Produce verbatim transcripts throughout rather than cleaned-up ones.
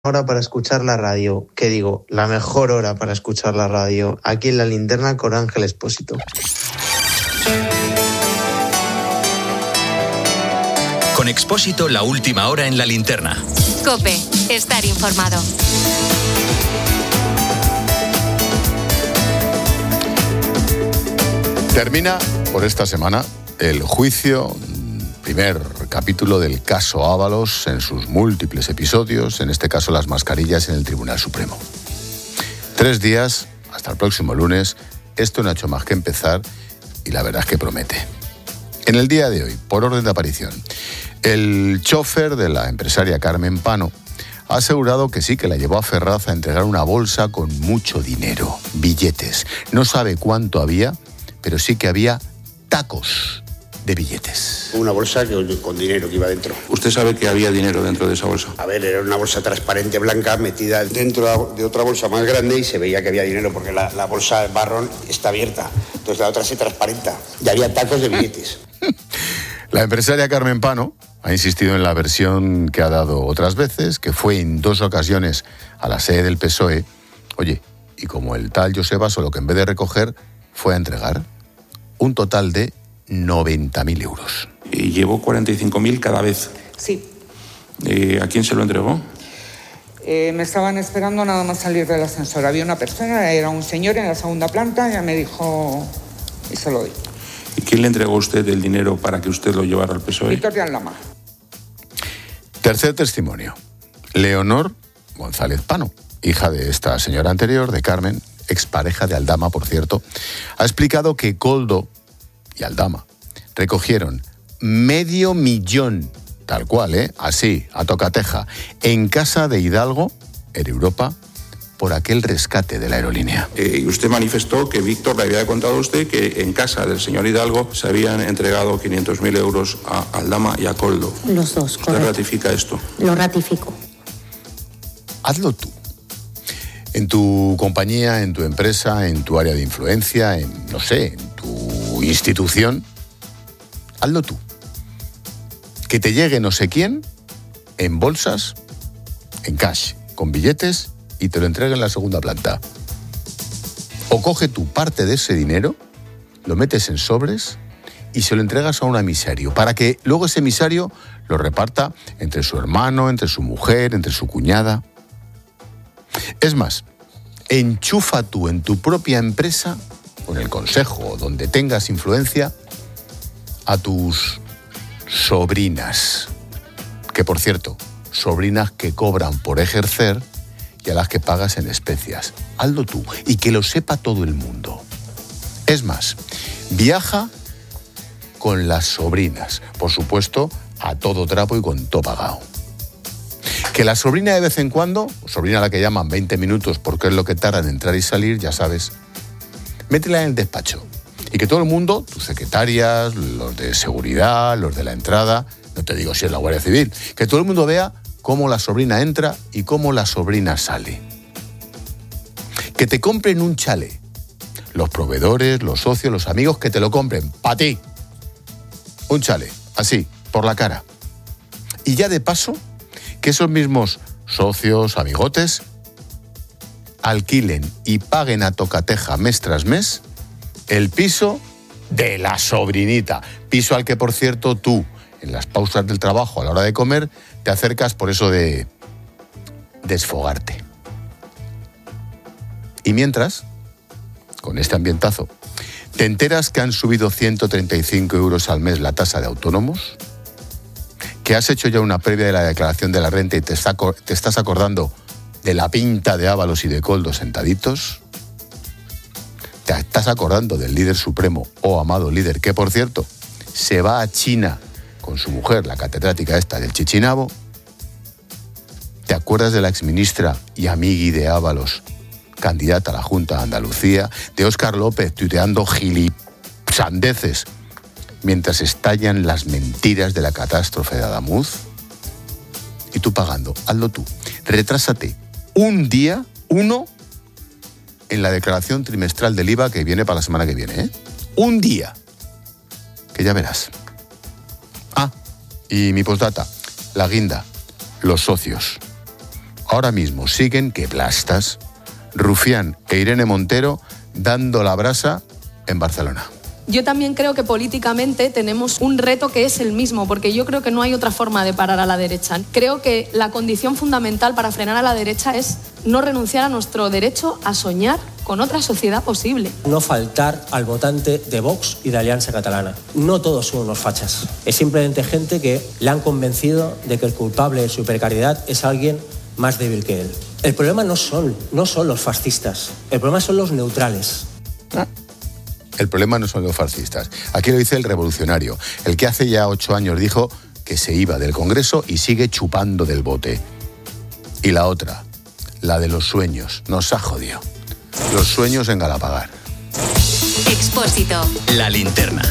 Hora para escuchar la radio, que digo, la mejor hora para escuchar la radio, aquí en La Linterna con Ángel Expósito. Con Expósito, la última hora en La Linterna. COPE, estar informado. Termina por esta semana el juicio, primer capítulo del caso Ábalos en sus múltiples episodios, en este caso las mascarillas en el Tribunal Supremo. Tres días, hasta el próximo lunes, esto no ha hecho más que empezar y la verdad es que promete. En el día de hoy, por orden de aparición, el chofer de la empresaria Carmen Pano ha asegurado que sí, que la llevó a Ferraz a entregar una bolsa con mucho dinero, billetes. No sabe cuánto había, pero sí que había tacos de billetes. Una bolsa que, con dinero que iba dentro. ¿Usted sabe que había dinero dentro de esa bolsa? A ver, era una bolsa transparente blanca metida dentro de otra bolsa más grande y se veía que había dinero porque la, la bolsa marrón está abierta. Entonces la otra se transparenta y había tacos de billetes. La empresaria Carmen Pano ha insistido en la versión que ha dado otras veces, que fue en dos ocasiones a la sede del P S O E. Oye, y como el tal Joseba, solo que en vez de recoger, fue a entregar un total de noventa mil euros. ¿Y llevó cuarenta y cinco mil cada vez? Sí. ¿Y a quién se lo entregó? Eh, me estaban esperando nada más salir del ascensor. Había una persona, era un señor en la segunda planta, ya me dijo y se lo doy. ¿Y quién le entregó a usted el dinero para que usted lo llevara al P S O E? Víctor de Aldama. Tercer testimonio. Leonor González Pano, hija de esta señora anterior, de Carmen, expareja de Aldama, por cierto, ha explicado que Koldo y Aldama recogieron medio millón, tal cual, ¿eh? Así, a tocateja, en casa de Hidalgo, en Europa, por aquel rescate de la aerolínea. Eh, y usted manifestó que Víctor le había contado a usted que en casa del señor Hidalgo se habían entregado quinientos mil euros a Aldama y a Koldo. Los dos, ¿Usted correcto. ratifica esto? Lo ratifico. Hazlo tú. En tu compañía, en tu empresa, en tu área de influencia, en, no sé, en tu institución, hazlo tú. Que te llegue no sé quién en bolsas, en cash, con billetes y te lo entregue en la segunda planta. O coge tu parte de ese dinero, lo metes en sobres y se lo entregas a un emisario para que luego ese emisario lo reparta entre su hermano, entre su mujer, entre su cuñada. Es más, enchufa tú en tu propia empresa, con el consejo o donde tengas influencia, a tus sobrinas. Que, por cierto, sobrinas que cobran por ejercer y a las que pagas en especias. Hazlo tú y que lo sepa todo el mundo. Es más, viaja con las sobrinas, por supuesto, a todo trapo y con todo pagado. Que la sobrina de vez en cuando, sobrina a la que llaman veinte minutos porque es lo que tarda en entrar y salir, ya sabes, métela en el despacho. Y que todo el mundo, tus secretarias, los de seguridad, los de la entrada, no te digo si es la Guardia Civil, que todo el mundo vea cómo la sobrina entra y cómo la sobrina sale. Que te compren un chalet. Los proveedores, los socios, los amigos, que te lo compren para ti. Un chalet, así, por la cara. Y ya de paso, que esos mismos socios, amigotes, alquilen y paguen a tocateja mes tras mes el piso de la sobrinita. Piso al que, por cierto, tú, en las pausas del trabajo, a la hora de comer, te acercas por eso de desfogarte. Y mientras, con este ambientazo, ¿te enteras que han subido ciento treinta y cinco euros al mes la tasa de autónomos? ¿Que has hecho ya una previa de la declaración de la renta y te, está, te estás acordando de la pinta de Ábalos y de Koldo sentaditos? ¿Te estás acordando del líder supremo, o amado líder, que, por cierto, se va a China con su mujer, la catedrática esta del Chichinabo? ¿Te acuerdas de la exministra y amigui de Ábalos, candidata a la Junta de Andalucía? De Óscar López tuiteando gilisandeces mientras estallan las mentiras de la catástrofe de Adamuz. Y tú pagando, hazlo tú. Retrásate un día, uno, en la declaración trimestral del I V A que viene para la semana que viene, ¿eh? Un día. Que ya verás. Ah, y mi postdata, la guinda, los socios. ahora mismo siguen que plastas. Rufián e Irene Montero dando la brasa en Barcelona. Yo también creo que políticamente tenemos un reto que es el mismo, porque yo creo que no hay otra forma de parar a la derecha. Creo que la condición fundamental para frenar a la derecha es no renunciar a nuestro derecho a soñar con otra sociedad posible. No faltar al votante de Vox y de Alianza Catalana. No todos son unos fachas. Es simplemente gente que le han convencido de que el culpable de su precariedad es alguien más débil que él. El problema no son, no son los fascistas. El problema son los neutrales. Ah. El problema no son los fascistas. Aquí lo dice el revolucionario, el que hace ya ocho años dijo que se iba del Congreso y sigue chupando del bote. Y la otra, la de los sueños, nos ha jodido. Los sueños en Galapagar. Expósito. La linterna.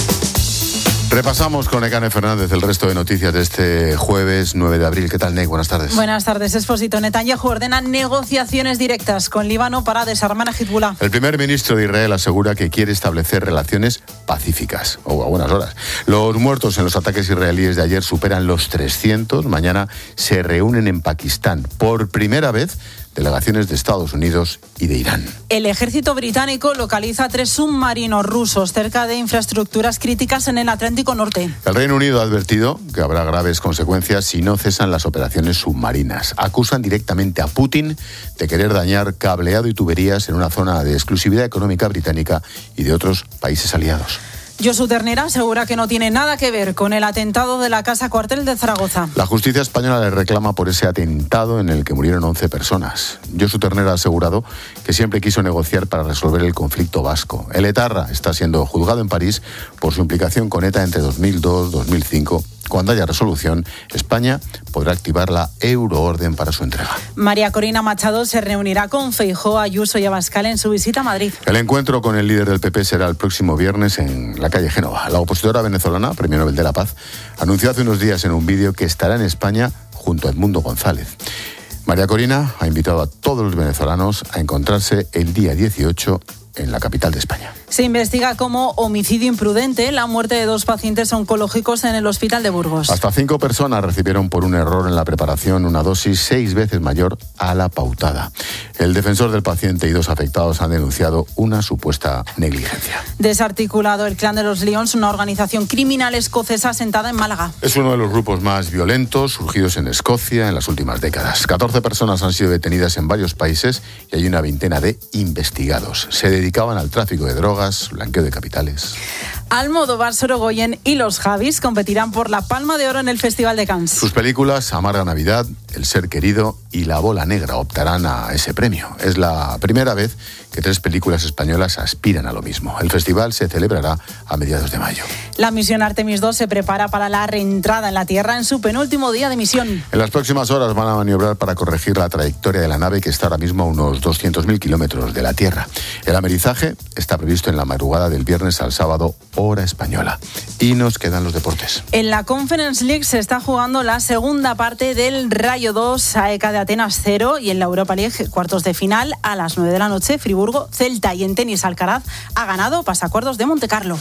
Repasamos con Nekane Fernández el resto de noticias de este jueves nueve de abril. ¿Qué tal, Nek? Buenas tardes. Buenas tardes, Expósito. Netanyahu ordena negociaciones directas con Líbano para desarmar a Hezbollah. El primer ministro de Israel asegura que quiere establecer relaciones pacíficas, o a buenas horas. Los muertos en los ataques israelíes de ayer superan los trescientos. Mañana se reúnen en Pakistán por primera vez delegaciones de Estados Unidos y de Irán. El ejército británico localiza tres submarinos rusos cerca de infraestructuras críticas en el Atlántico Norte. El Reino Unido ha advertido que habrá graves consecuencias si no cesan las operaciones submarinas. Acusan directamente a Putin de querer dañar cableado y tuberías en una zona de exclusividad económica británica y de otros países aliados. Josu Ternera asegura que no tiene nada que ver con el atentado de la Casa Cuartel de Zaragoza. La justicia española le reclama por ese atentado en el que murieron once personas. Josu Ternera ha asegurado que siempre quiso negociar para resolver el conflicto vasco. El etarra está siendo juzgado en París por su implicación con ETA entre dos mil dos y dos mil cinco. Cuando haya resolución, España podrá activar la euroorden para su entrega. María Corina Machado se reunirá con Feijóo, Ayuso y Abascal en su visita a Madrid. El encuentro con el líder del P P será el próximo viernes en la calle Génova. La opositora venezolana, Premio Nobel de la Paz, anunció hace unos días en un vídeo que estará en España junto a Edmundo González. María Corina ha invitado a todos los venezolanos a encontrarse el día dieciocho en la capital de España. Se investiga como homicidio imprudente la muerte de dos pacientes oncológicos en el hospital de Burgos. Hasta cinco personas recibieron por un error en la preparación una dosis seis veces mayor a la pautada. El defensor del paciente y dos afectados han denunciado una supuesta negligencia. Desarticulado el Clan de los Lions, una organización criminal escocesa asentada en Málaga. Es uno de los grupos más violentos surgidos en Escocia en las últimas décadas. catorce personas han sido detenidas en varios países y hay una veintena de investigados. Se dedicaban al tráfico de drogas, blanqueo de capitales. Almodóvar, Sorogoyen y los Javis competirán por la Palma de Oro en el Festival de Cannes. Sus películas Amarga Navidad, El ser querido y La bola negra optarán a ese premio. Es la primera vez que tres películas españolas aspiran a lo mismo. El festival se celebrará a mediados de mayo. La misión Artemis dos se prepara para la reentrada en la Tierra en su penúltimo día de misión. En las próximas horas van a maniobrar para corregir la trayectoria de la nave, que está ahora mismo a unos doscientos mil kilómetros de la Tierra. El amerizaje está previsto en la madrugada del viernes al sábado, hora española. Y nos quedan los deportes. En la Conference League se está jugando la segunda parte del Rayo dos, A E K de Atenas cero, y en la Europa League, cuartos de final, a las nueve de la noche, Friburgo, Celta, y en tenis Alcaraz ha ganado Pasacuerdos de Montecarlo.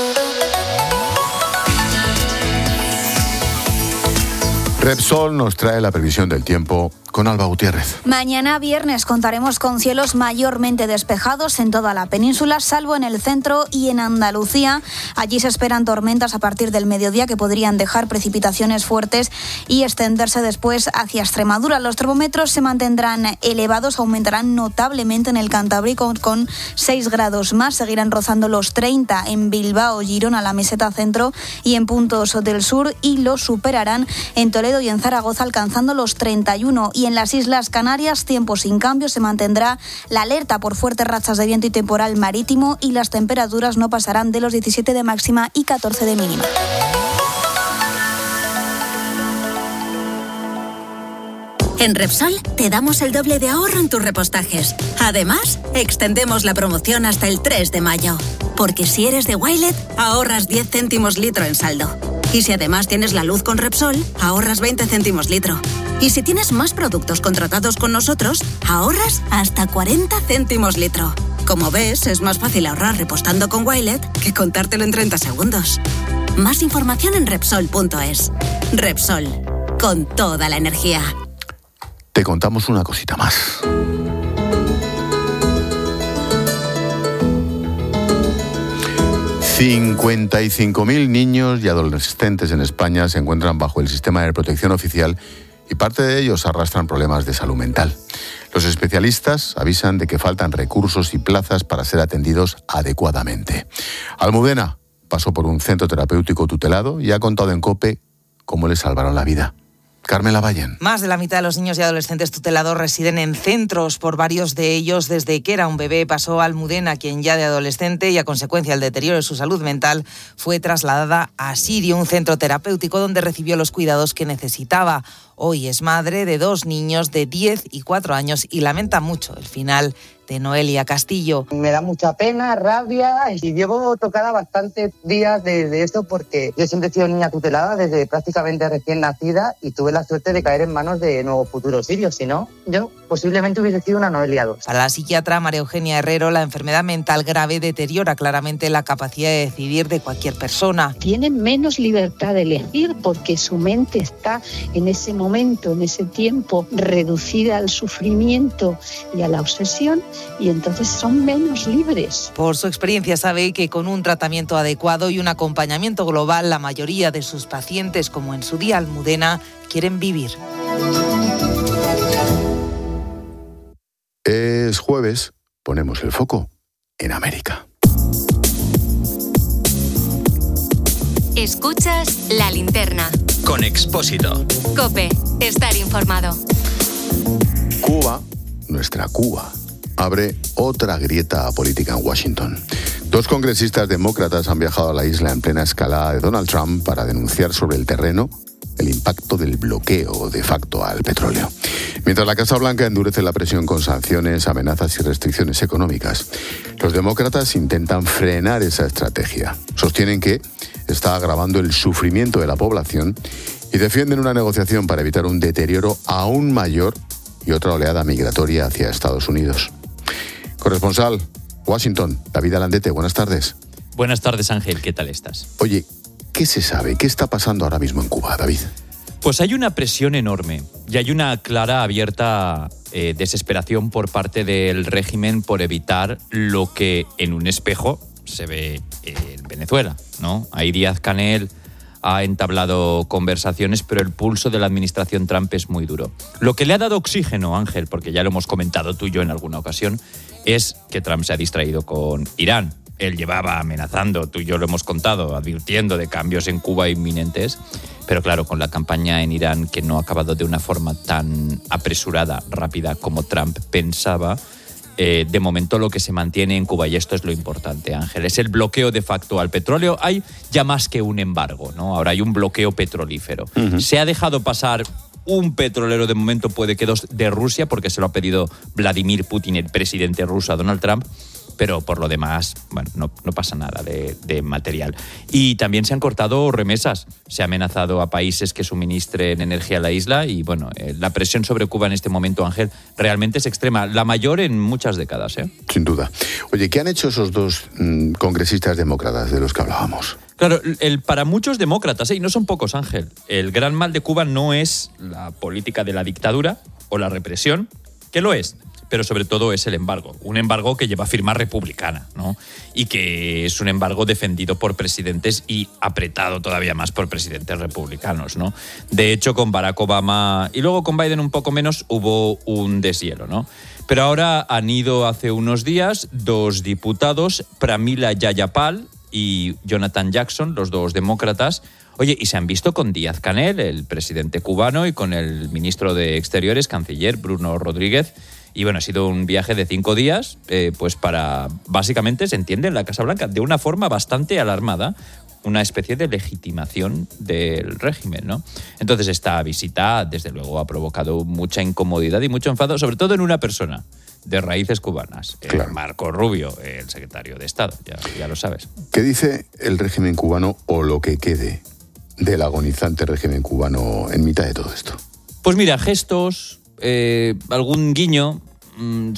Repsol nos trae la previsión del tiempo con Alba Gutiérrez. Mañana viernes contaremos con cielos mayormente despejados en toda la península, salvo en el centro y en Andalucía. Allí se esperan tormentas a partir del mediodía que podrían dejar precipitaciones fuertes y extenderse después hacia Extremadura. Los termómetros se mantendrán elevados, aumentarán notablemente en el Cantábrico con seis grados más. Seguirán rozando los treinta en Bilbao, Girona, la meseta centro y en puntos del sur, y los superarán en Toledo y en Zaragoza, alcanzando los treinta y uno. Y en las Islas Canarias, tiempo sin cambio, se mantendrá la alerta por fuertes rachas de viento y temporal marítimo, y las temperaturas no pasarán de los diecisiete de máxima y catorce de mínima. En Repsol te damos el doble de ahorro en tus repostajes. Además, extendemos la promoción hasta el tres de mayo. Porque si eres de Wilet, ahorras diez céntimos litro en saldo. Y si además tienes la luz con Repsol, ahorras veinte céntimos litro. Y si tienes más productos contratados con nosotros, ahorras hasta cuarenta céntimos litro. Como ves, es más fácil ahorrar repostando con Wilet que contártelo en treinta segundos. Más información en Repsol punto es. Repsol, con toda la energía. te contamos una cosita más. cincuenta y cinco mil niños y adolescentes en España se encuentran bajo el sistema de protección oficial y parte de ellos arrastran problemas de salud mental. Los especialistas avisan de que faltan recursos y plazas para ser atendidos adecuadamente. Almudena pasó por un centro terapéutico tutelado y ha contado en COPE cómo le salvaron la vida. Carmen Lavallen. Más de la mitad de los niños y adolescentes tutelados residen en centros. Por varios de ellos, desde que era un bebé, pasó a Almudena, quien ya de adolescente y a consecuencia del deterioro de su salud mental, fue trasladada a Sirio, un centro terapéutico donde recibió los cuidados que necesitaba. Hoy es madre de dos niños de diez y cuatro años y lamenta mucho el final de Noelia Castillo. Me da mucha pena, rabia y llevo tocada bastantes días de, de esto porque yo siempre he sido niña tutelada desde prácticamente recién nacida y tuve la suerte de caer en manos de nuevos futuros sirios. Si no, yo posiblemente hubiese sido una Noelia dos. Para la psiquiatra María Eugenia Herrero, la enfermedad mental grave deteriora claramente la capacidad de decidir de cualquier persona. Tienen menos libertad de elegir porque su mente está en ese momento, en ese tiempo, reducida al sufrimiento y a la obsesión, y entonces son menos libres. Por su experiencia sabe que con un tratamiento adecuado y un acompañamiento global, la mayoría de sus pacientes, como en su día Almudena, quieren vivir. Es jueves, ponemos el foco en América. Escuchas La Linterna. Con Expósito. COPE. Estar informado. Cuba, nuestra Cuba, abre otra grieta política en Washington. Dos congresistas demócratas han viajado a la isla en plena escalada de Donald Trump para denunciar sobre el terreno el impacto del bloqueo de facto al petróleo. Mientras la Casa Blanca endurece la presión con sanciones, amenazas y restricciones económicas, los demócratas intentan frenar esa estrategia. Sostienen que está agravando el sufrimiento de la población y defienden una negociación para evitar un deterioro aún mayor y otra oleada migratoria hacia Estados Unidos. Corresponsal, Washington, David Alandete, buenas tardes. Buenas tardes, Ángel, ¿qué tal estás? Oye, ¿qué se sabe? ¿Qué está pasando ahora mismo en Cuba, David? Pues hay una presión enorme y hay una clara, abierta eh, desesperación por parte del régimen por evitar lo que en un espejo se ve en Venezuela, ¿no? Ahí Díaz-Canel ha entablado conversaciones, pero el pulso de la administración Trump es muy duro. Lo que le ha dado oxígeno, Ángel, porque ya lo hemos comentado tú y yo en alguna ocasión, es que Trump se ha distraído con Irán. Él llevaba amenazando, tú y yo lo hemos contado, advirtiendo de cambios en Cuba inminentes, pero claro, con la campaña en Irán que no ha acabado de una forma tan apresurada, rápida como Trump pensaba, Eh, de momento lo que se mantiene en Cuba, y esto es lo importante, Ángel, es el bloqueo de facto al petróleo. Hay ya más que un embargo, ¿no? Ahora hay un bloqueo petrolífero. Uh-huh. Se ha dejado pasar un petrolero, de momento puede que dos, de Rusia, porque se lo ha pedido Vladimir Putin, el presidente ruso, a Donald Trump, pero por lo demás, bueno, no, no pasa nada de, de material. Y también se han cortado remesas. Se ha amenazado a países que suministren energía a la isla y, bueno, eh, la presión sobre Cuba en este momento, Ángel, realmente es extrema. La mayor en muchas décadas, ¿eh? Sin duda. Oye, ¿qué han hecho esos dos mmm, congresistas demócratas de los que hablábamos? Claro, el, para muchos demócratas, ¿eh? Y no son pocos, Ángel, el gran mal de Cuba no es la política de la dictadura o la represión, que lo es, pero sobre todo es el embargo. Un embargo que lleva firma republicana, ¿no? Y que es un embargo defendido por presidentes y apretado todavía más por presidentes republicanos, ¿no? De hecho, con Barack Obama y luego con Biden un poco menos, hubo un deshielo, ¿no? Pero ahora han ido hace unos días dos diputados, Pramila Jayapal y Jonathan Jackson, los dos demócratas. Oye, y se han visto con Díaz-Canel, el presidente cubano, y con el ministro de Exteriores, canciller Bruno Rodríguez. Y bueno, ha sido un viaje de cinco días, eh, pues para, básicamente, se entiende en la Casa Blanca, de una forma bastante alarmada, una especie de legitimación del régimen, ¿no? Entonces esta visita, desde luego, ha provocado mucha incomodidad y mucho enfado, sobre todo en una persona de raíces cubanas, claro. eh, Marco Rubio, el secretario de Estado, ya, ya lo sabes. ¿Qué dice el régimen cubano o lo que quede del agonizante régimen cubano en mitad de todo esto? Pues mira, gestos... Eh, algún guiño, mmm,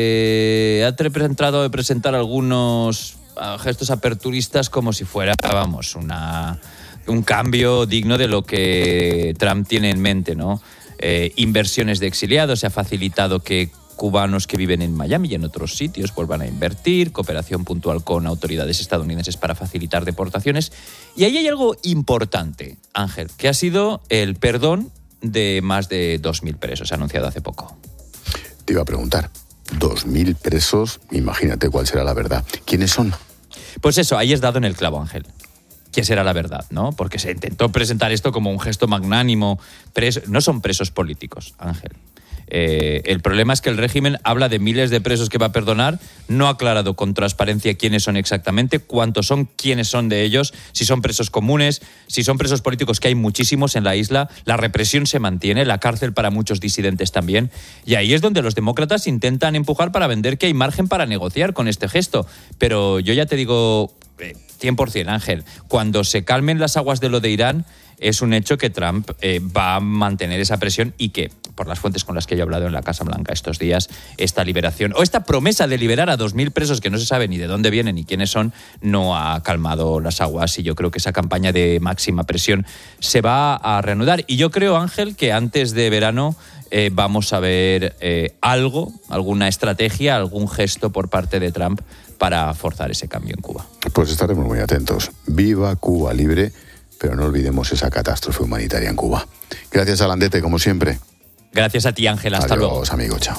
se ha tratado de presentar algunos uh, gestos aperturistas como si fuera, vamos, una, un cambio digno de lo que Trump tiene en mente, ¿no? eh, inversiones de exiliados, se ha facilitado que cubanos que viven en Miami y en otros sitios vuelvan a invertir, cooperación puntual con autoridades estadounidenses para facilitar deportaciones. Y ahí hay algo importante, Ángel, que ha sido el perdón de más de dos mil presos, anunciado hace poco. Te iba a preguntar, dos mil presos, imagínate cuál será la verdad. ¿Quiénes son? Pues eso, ahí es dado en el clavo, Ángel. ¿Qué será la verdad, no? Porque se intentó presentar esto como un gesto magnánimo. Preso, no son presos políticos, Ángel. Eh, el problema es que el régimen habla de miles de presos que va a perdonar, no ha aclarado con transparencia quiénes son exactamente, cuántos son, quiénes son de ellos, si son presos comunes, si son presos políticos, que hay muchísimos en la isla, la represión se mantiene, la cárcel para muchos disidentes también, y ahí es donde los demócratas intentan empujar para vender que hay margen para negociar con este gesto. Pero yo ya te digo, eh, cien por ciento, Ángel, cuando se calmen las aguas de lo de Irán, es un hecho que Trump eh, va a mantener esa presión y que, por las fuentes con las que yo he hablado en la Casa Blanca estos días, esta liberación o esta promesa de liberar a dos mil presos que no se sabe ni de dónde vienen ni quiénes son, no ha calmado las aguas, y yo creo que esa campaña de máxima presión se va a reanudar. Y yo creo, Ángel, que antes de verano eh, vamos a ver eh, algo, alguna estrategia, algún gesto por parte de Trump para forzar ese cambio en Cuba. Pues estaremos muy atentos. Viva Cuba libre, pero no olvidemos esa catástrofe humanitaria en Cuba. Gracias, Alandete, como siempre. Gracias a ti, Ángel. Hasta Adiós, luego. Amigo, chao.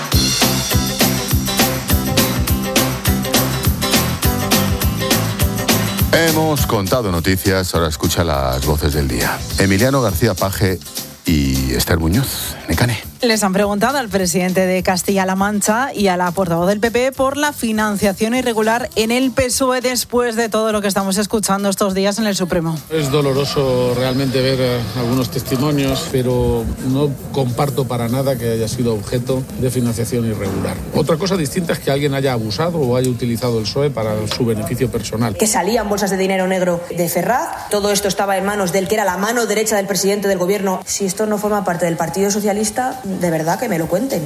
Hemos contado noticias, ahora escucha las voces del día. Emiliano García Paje y Esther Muñoz. Necane. Les han preguntado al presidente de Castilla-La Mancha y a la portavoz del P P por la financiación irregular en el P S O E después de todo lo que estamos escuchando estos días en el Supremo. Es doloroso realmente ver eh, algunos testimonios, pero no comparto para nada que haya sido objeto de financiación irregular. Otra cosa distinta es que alguien haya abusado o haya utilizado el P S O E para su beneficio personal. Que salían bolsas de dinero negro de Ferraz, todo esto estaba en manos del que era la mano derecha del presidente del gobierno. Si esto no forma parte del Partido Socialista, de verdad que me lo cuenten.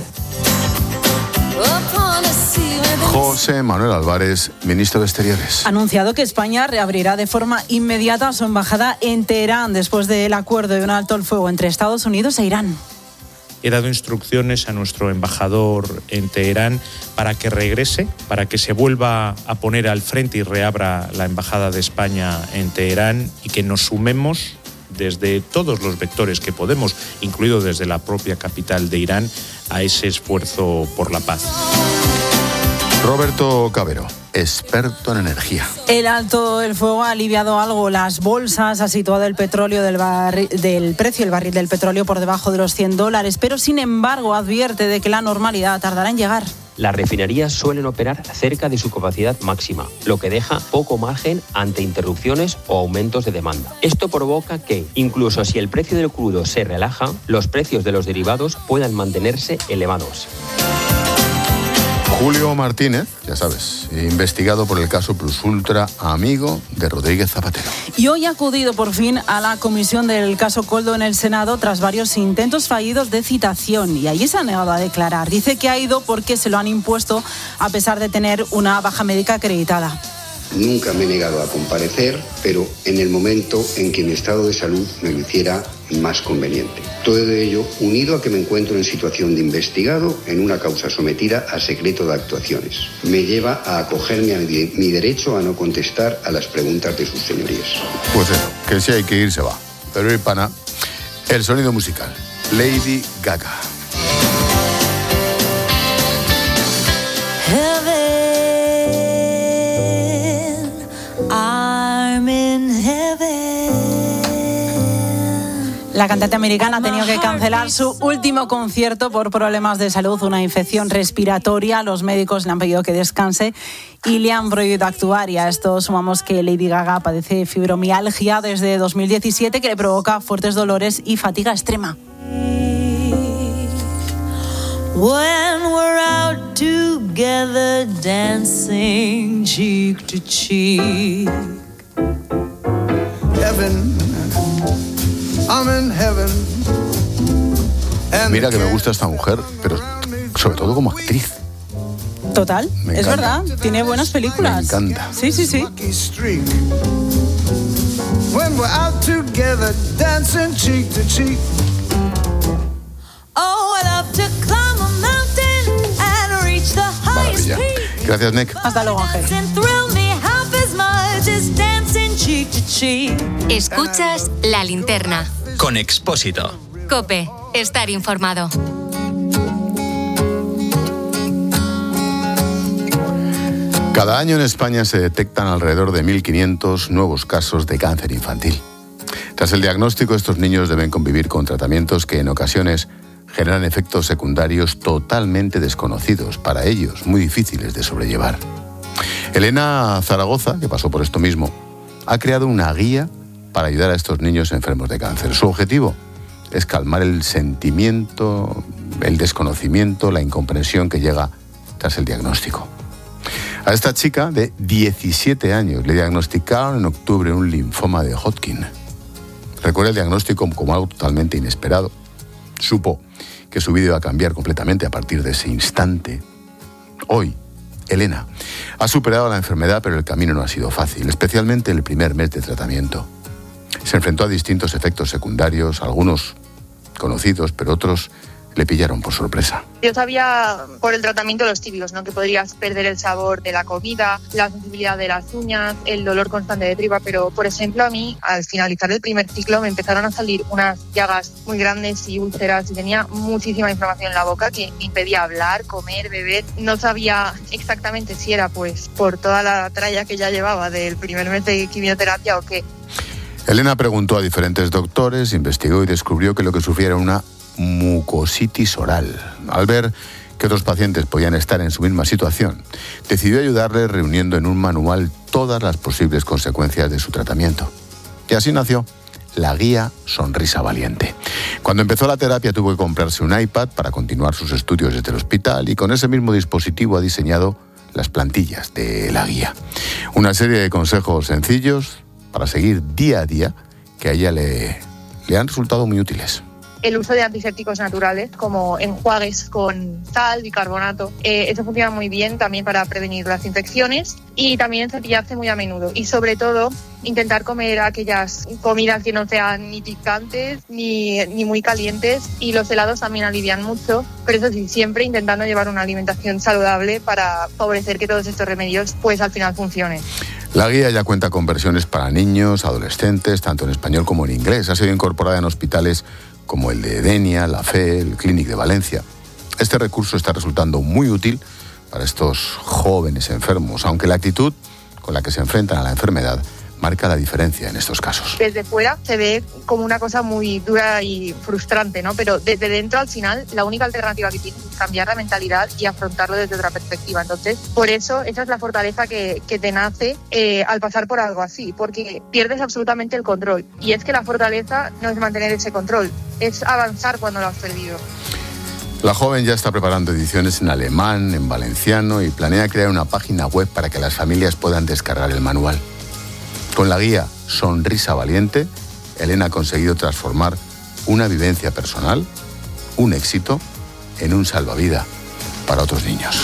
José Manuel Álvarez, ministro de Exteriores. Ha anunciado que España reabrirá de forma inmediata su embajada en Teherán después del acuerdo de un alto el fuego entre Estados Unidos e Irán. He dado instrucciones a nuestro embajador en Teherán para que regrese, para que se vuelva a poner al frente y reabra la embajada de España en Teherán, y que nos sumemos desde todos los vectores que podemos, incluido desde la propia capital de Irán, a ese esfuerzo por la paz. Roberto Cabero, experto en energía. El alto el fuego ha aliviado algo las bolsas, ha situado el petróleo del, barri- del precio del barril del petróleo por debajo de los cien dólares, pero sin embargo advierte de que la normalidad tardará en llegar. Las refinerías suelen operar cerca de su capacidad máxima, lo que deja poco margen ante interrupciones o aumentos de demanda. Esto provoca que, incluso si el precio del crudo se relaja, los precios de los derivados puedan mantenerse elevados. Julio Martínez, ya sabes, investigado por el caso Plus Ultra, amigo de Rodríguez Zapatero. Y hoy ha acudido por fin a la comisión del caso Koldo en el Senado tras varios intentos fallidos de citación, y allí se ha negado a declarar. Dice que ha ido porque se lo han impuesto a pesar de tener una baja médica acreditada. Nunca me he negado a comparecer, pero en el momento en que mi estado de salud me lo hiciera más conveniente. Todo ello unido a que me encuentro en situación de investigado en una causa sometida a secreto de actuaciones. Me lleva a acogerme a mi, mi derecho a no contestar a las preguntas de sus señorías. Pues eso, que si hay que ir se va. Pero ir pana, el sonido musical. Lady Gaga. I'm in heaven. La cantante americana ha tenido que cancelar su último concierto por problemas de salud, una infección respiratoria. Los médicos le han pedido que descanse y le han prohibido actuar. Y a esto sumamos que Lady Gaga padece fibromialgia desde dos mil diecisiete, que le provoca fuertes dolores y fatiga extrema. When we're out together dancing cheek to cheek. Heaven. I'm in heaven. Mira que me gusta esta mujer, pero sobre todo como actriz. Total, Me es encanta. verdad, tiene buenas películas. Me encanta. Sí, sí, sí. When we're out together dancing cheek to cheek. Gracias, Nick. Hasta luego, Ángel. Escuchas La Linterna. Con Expósito. COPE. Estar informado. Cada año en España se detectan alrededor de mil quinientos nuevos casos de cáncer infantil. Tras el diagnóstico, estos niños deben convivir con tratamientos que en ocasiones generan efectos secundarios totalmente desconocidos, para ellos muy difíciles de sobrellevar. Elena Zaragoza, que pasó por esto mismo, ha creado una guía para ayudar a estos niños enfermos de cáncer. Su objetivo es calmar el sentimiento, el desconocimiento, la incomprensión que llega tras el diagnóstico. A esta chica de diecisiete años le diagnosticaron en octubre un linfoma de Hodgkin. Recuerda el diagnóstico como algo totalmente inesperado. Supo que su vida iba a cambiar completamente a partir de ese instante. Hoy, Elena ha superado la enfermedad, pero el camino no ha sido fácil, especialmente el primer mes de tratamiento. Se enfrentó a distintos efectos secundarios, algunos conocidos, pero otros le pillaron por sorpresa. Yo sabía por el tratamiento los típicos, ¿no? Que podrías perder el sabor de la comida, la sensibilidad de las uñas, el dolor constante de tripa, pero por ejemplo a mí al finalizar el primer ciclo me empezaron a salir unas llagas muy grandes y úlceras y tenía muchísima inflamación en la boca que me impedía hablar, comer, beber. No sabía exactamente si era pues por toda la tralla que ya llevaba del primer mes de quimioterapia o qué. Elena preguntó a diferentes doctores, investigó y descubrió que lo que sufría era una mucositis oral. Al ver que otros pacientes podían estar en su misma situación, decidió ayudarles reuniendo en un manual todas las posibles consecuencias de su tratamiento. Y así nació la guía Sonrisa Valiente. Cuando empezó la terapia tuvo que comprarse un iPad para continuar sus estudios desde el hospital y con ese mismo dispositivo ha diseñado las plantillas de la guía. Una serie de consejos sencillos para seguir día a día que a ella le, le han resultado muy útiles. El uso de antisépticos naturales como enjuagues con sal, bicarbonato, eh, eso funciona muy bien también para prevenir las infecciones y también cepillarse muy a menudo y sobre todo intentar comer aquellas comidas que no sean ni picantes ni, ni muy calientes y los helados también alivian mucho, pero eso sí, siempre intentando llevar una alimentación saludable para favorecer que todos estos remedios pues al final funcionen. La guía ya cuenta con versiones para niños, adolescentes, tanto en español como en inglés. Ha sido incorporada en hospitales como el de Denia, la Fe, el Clínic de Valencia. Este recurso está resultando muy útil para estos jóvenes enfermos, aunque la actitud con la que se enfrentan a la enfermedad marca la diferencia en estos casos. Desde fuera se ve como una cosa muy dura y frustrante, ¿no? Pero desde dentro, al final, la única alternativa que tienes es cambiar la mentalidad y afrontarlo desde otra perspectiva. Entonces, por eso, esa es la fortaleza que, que te nace eh, al pasar por algo así, porque pierdes absolutamente el control. Y es que la fortaleza no es mantener ese control, es avanzar cuando lo has perdido. La joven ya está preparando ediciones en alemán, en valenciano y planea crear una página web para que las familias puedan descargar el manual. Con la guía Sonrisa Valiente, Elena ha conseguido transformar una vivencia personal, un éxito, en un salvavidas para otros niños.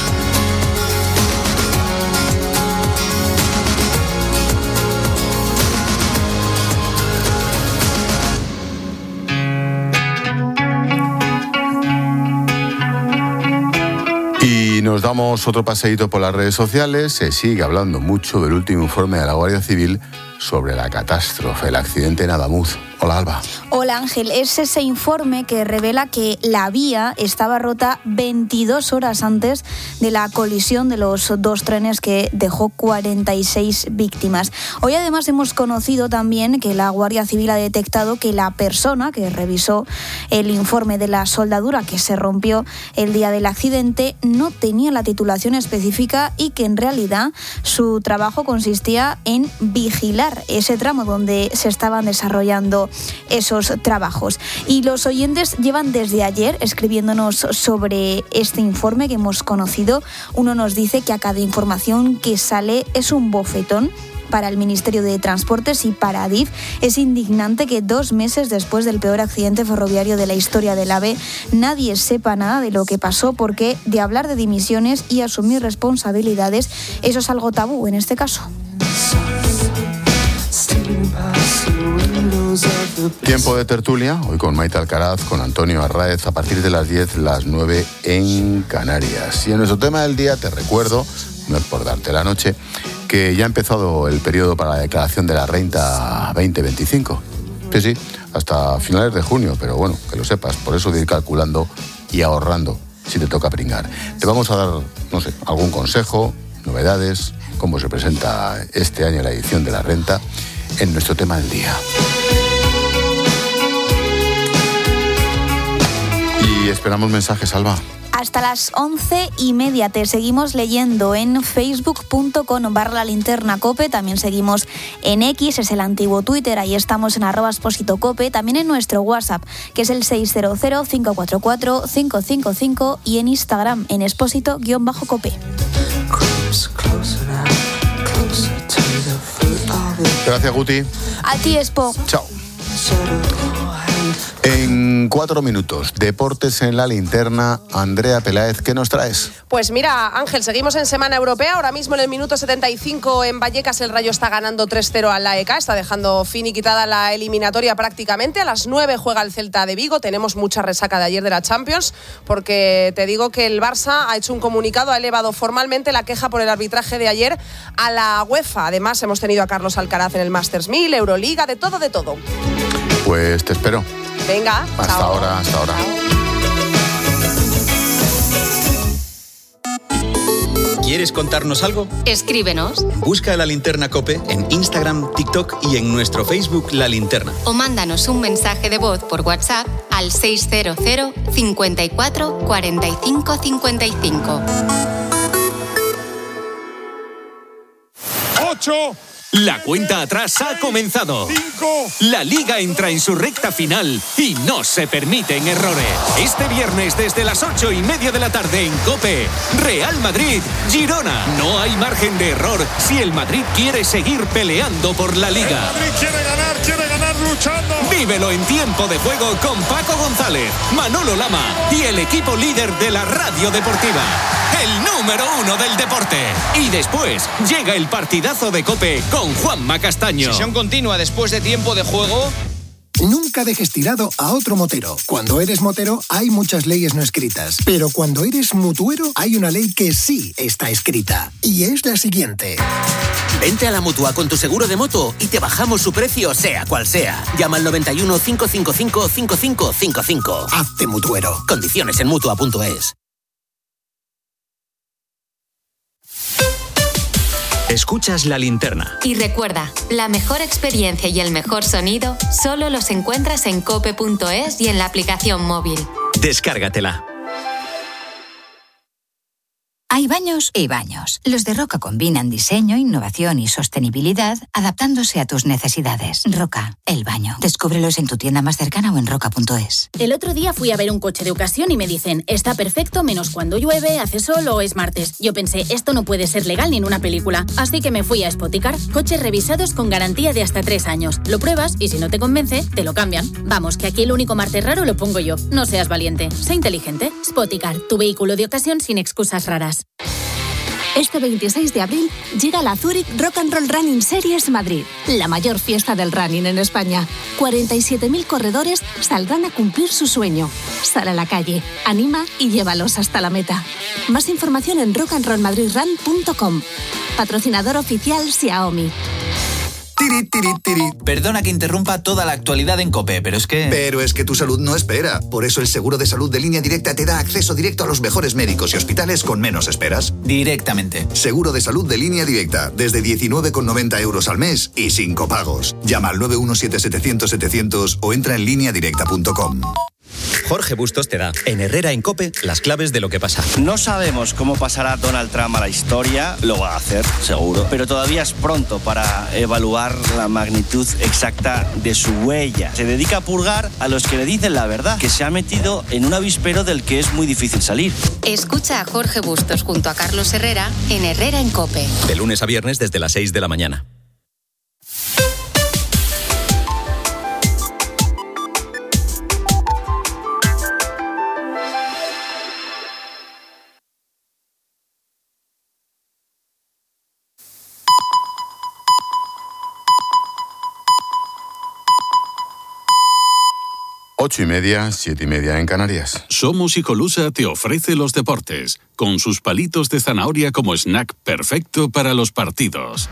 Y nos damos otro paseíto por las redes sociales. Se sigue hablando mucho del último informe de la Guardia Civil sobre la catástrofe, el accidente en Adamuz. Hola, Alba. Hola, Ángel. Es ese informe que revela que la vía estaba rota veintidós horas antes de la colisión de los dos trenes que dejó cuarenta y seis víctimas. Hoy además hemos conocido también que la Guardia Civil ha detectado que la persona que revisó el informe de la soldadura que se rompió el día del accidente no tenía la titulación específica y que en realidad su trabajo consistía en vigilar ese tramo donde se estaban desarrollando esos trabajos. Y los oyentes llevan desde ayer escribiéndonos sobre este informe que hemos conocido. Uno nos dice que a cada información que sale es un bofetón para el Ministerio de Transportes y para Adif. Es indignante que dos meses después del peor accidente ferroviario de la historia del AVE nadie sepa nada de lo que pasó, porque de hablar de dimisiones y asumir responsabilidades, eso es algo tabú en este caso. Tiempo de tertulia, hoy con Maite Alcaraz, con Antonio Arráez, a partir de las diez, las nueve en Canarias. Y en nuestro tema del día, te recuerdo, no es por darte la noche, que ya ha empezado el periodo para la declaración de la renta veinte veinticinco. Sí, sí, hasta finales de junio, pero bueno, que lo sepas, por eso de ir calculando y ahorrando si te toca pringar. Te vamos a dar, no sé, algún consejo, novedades, cómo se presenta este año la edición de la renta en nuestro tema del día. Y esperamos mensajes, Alba. Hasta las once y media te seguimos leyendo en facebook.com barra la linterna cope. También seguimos en X, es el antiguo Twitter, ahí estamos en arroba Expósito Cope. También en nuestro WhatsApp, que es el seis cero cero, cinco cuatro cuatro, cinco cinco cinco, y en Instagram en Expósito-Cope. Gracias, Guti. A ti, Expo. Chao. En cuatro minutos, deportes en la linterna. Andrea Peláez, ¿qué nos traes? Pues mira, Ángel, seguimos en Semana Europea. Ahora mismo en el minuto setenta y cinco en Vallecas el Rayo está ganando tres cero al A E K. Está dejando finiquitada la eliminatoria prácticamente. A las nueve juega el Celta de Vigo. Tenemos mucha resaca de ayer de la Champions, porque te digo que el Barça ha hecho un comunicado, ha elevado formalmente la queja por el arbitraje de ayer a la UEFA. Además, hemos tenido a Carlos Alcaraz en el Masters mil, Euroliga, de todo, de todo. Pues te espero. Venga, hasta chao. ahora, hasta ahora. ¿Quieres contarnos algo? Escríbenos. Busca La Linterna COPE en Instagram, TikTok y en nuestro Facebook La Linterna. O mándanos un mensaje de voz por WhatsApp al seis cero cero, cincuenta y cuatro, cuarenta y cinco, cincuenta y cinco. ocho. La cuenta atrás ha comenzado. Cinco. La Liga entra en su recta final y no se permiten errores. Este viernes desde las ocho y media de la tarde en COPE, Real Madrid, Girona. No hay margen de error si el Madrid quiere seguir peleando por la Liga. El Madrid quiere ganar, quiere ganar luchando. Vívelo en tiempo de juego con Paco González, Manolo Lama y el equipo líder de la radio deportiva. El número uno del deporte. Y después llega el partidazo de COPE con Juanma Castaño. Sesión continua después de tiempo de juego. Nunca dejes tirado a otro motero. Cuando eres motero hay muchas leyes no escritas, pero cuando eres mutuero hay una ley que sí está escrita, y es la siguiente. Vente a la Mutua con tu seguro de moto y te bajamos su precio sea cual sea. Llama al noventa y uno, cinco cinco cinco, cinco cinco cinco cinco. Hazte mutuero. Condiciones en mutua punto es. Escuchas La Linterna. Y recuerda, la mejor experiencia y el mejor sonido solo los encuentras en cope punto es y en la aplicación móvil. Descárgatela. Hay baños y baños. Los de Roca combinan diseño, innovación y sostenibilidad, adaptándose a tus necesidades. Roca, el baño. Descúbrelos en tu tienda más cercana o en roca punto es. El otro día fui a ver un coche de ocasión y me dicen, está perfecto menos cuando llueve, hace sol o es martes. Yo pensé, esto no puede ser legal ni en una película. Así que me fui a Spoticar. Coches revisados con garantía de hasta tres años. Lo pruebas y si no te convence, te lo cambian. Vamos, que aquí el único martes raro lo pongo yo. No seas valiente, sé inteligente. Spoticar, tu vehículo de ocasión sin excusas raras. Este veintiséis de abril llega la Zurich Rock and Roll Running Series Madrid, la mayor fiesta del running en España. cuarenta y siete mil corredores saldrán a cumplir su sueño. Sal a la calle, anima y llévalos hasta la meta. Más información en rock and roll madrid run punto com. Patrocinador oficial Xiaomi. Tiri, tiri, tiri. Perdona que interrumpa toda la actualidad en COPE, pero es que... Pero es que tu salud no espera. Por eso el seguro de salud de Línea Directa te da acceso directo a los mejores médicos y hospitales con menos esperas. Directamente. Seguro de salud de Línea Directa, desde diecinueve con noventa euros al mes y sin copagos. Llama al nueve uno siete, setecientos, setecientos o entra en línea directa punto com. Jorge Bustos te da, en Herrera en COPE, las claves de lo que pasa. No sabemos cómo pasará Donald Trump a la historia, lo va a hacer, seguro, pero todavía es pronto para evaluar la magnitud exacta de su huella. Se dedica a purgar a los que le dicen la verdad, que se ha metido en un avispero del que es muy difícil salir. Escucha a Jorge Bustos junto a Carlos Herrera en Herrera en COPE. De lunes a viernes desde las seis de la mañana. Ocho y media, siete y media en Canarias. Somos Icolusa te ofrece los deportes, con sus palitos de zanahoria como snack perfecto para los partidos.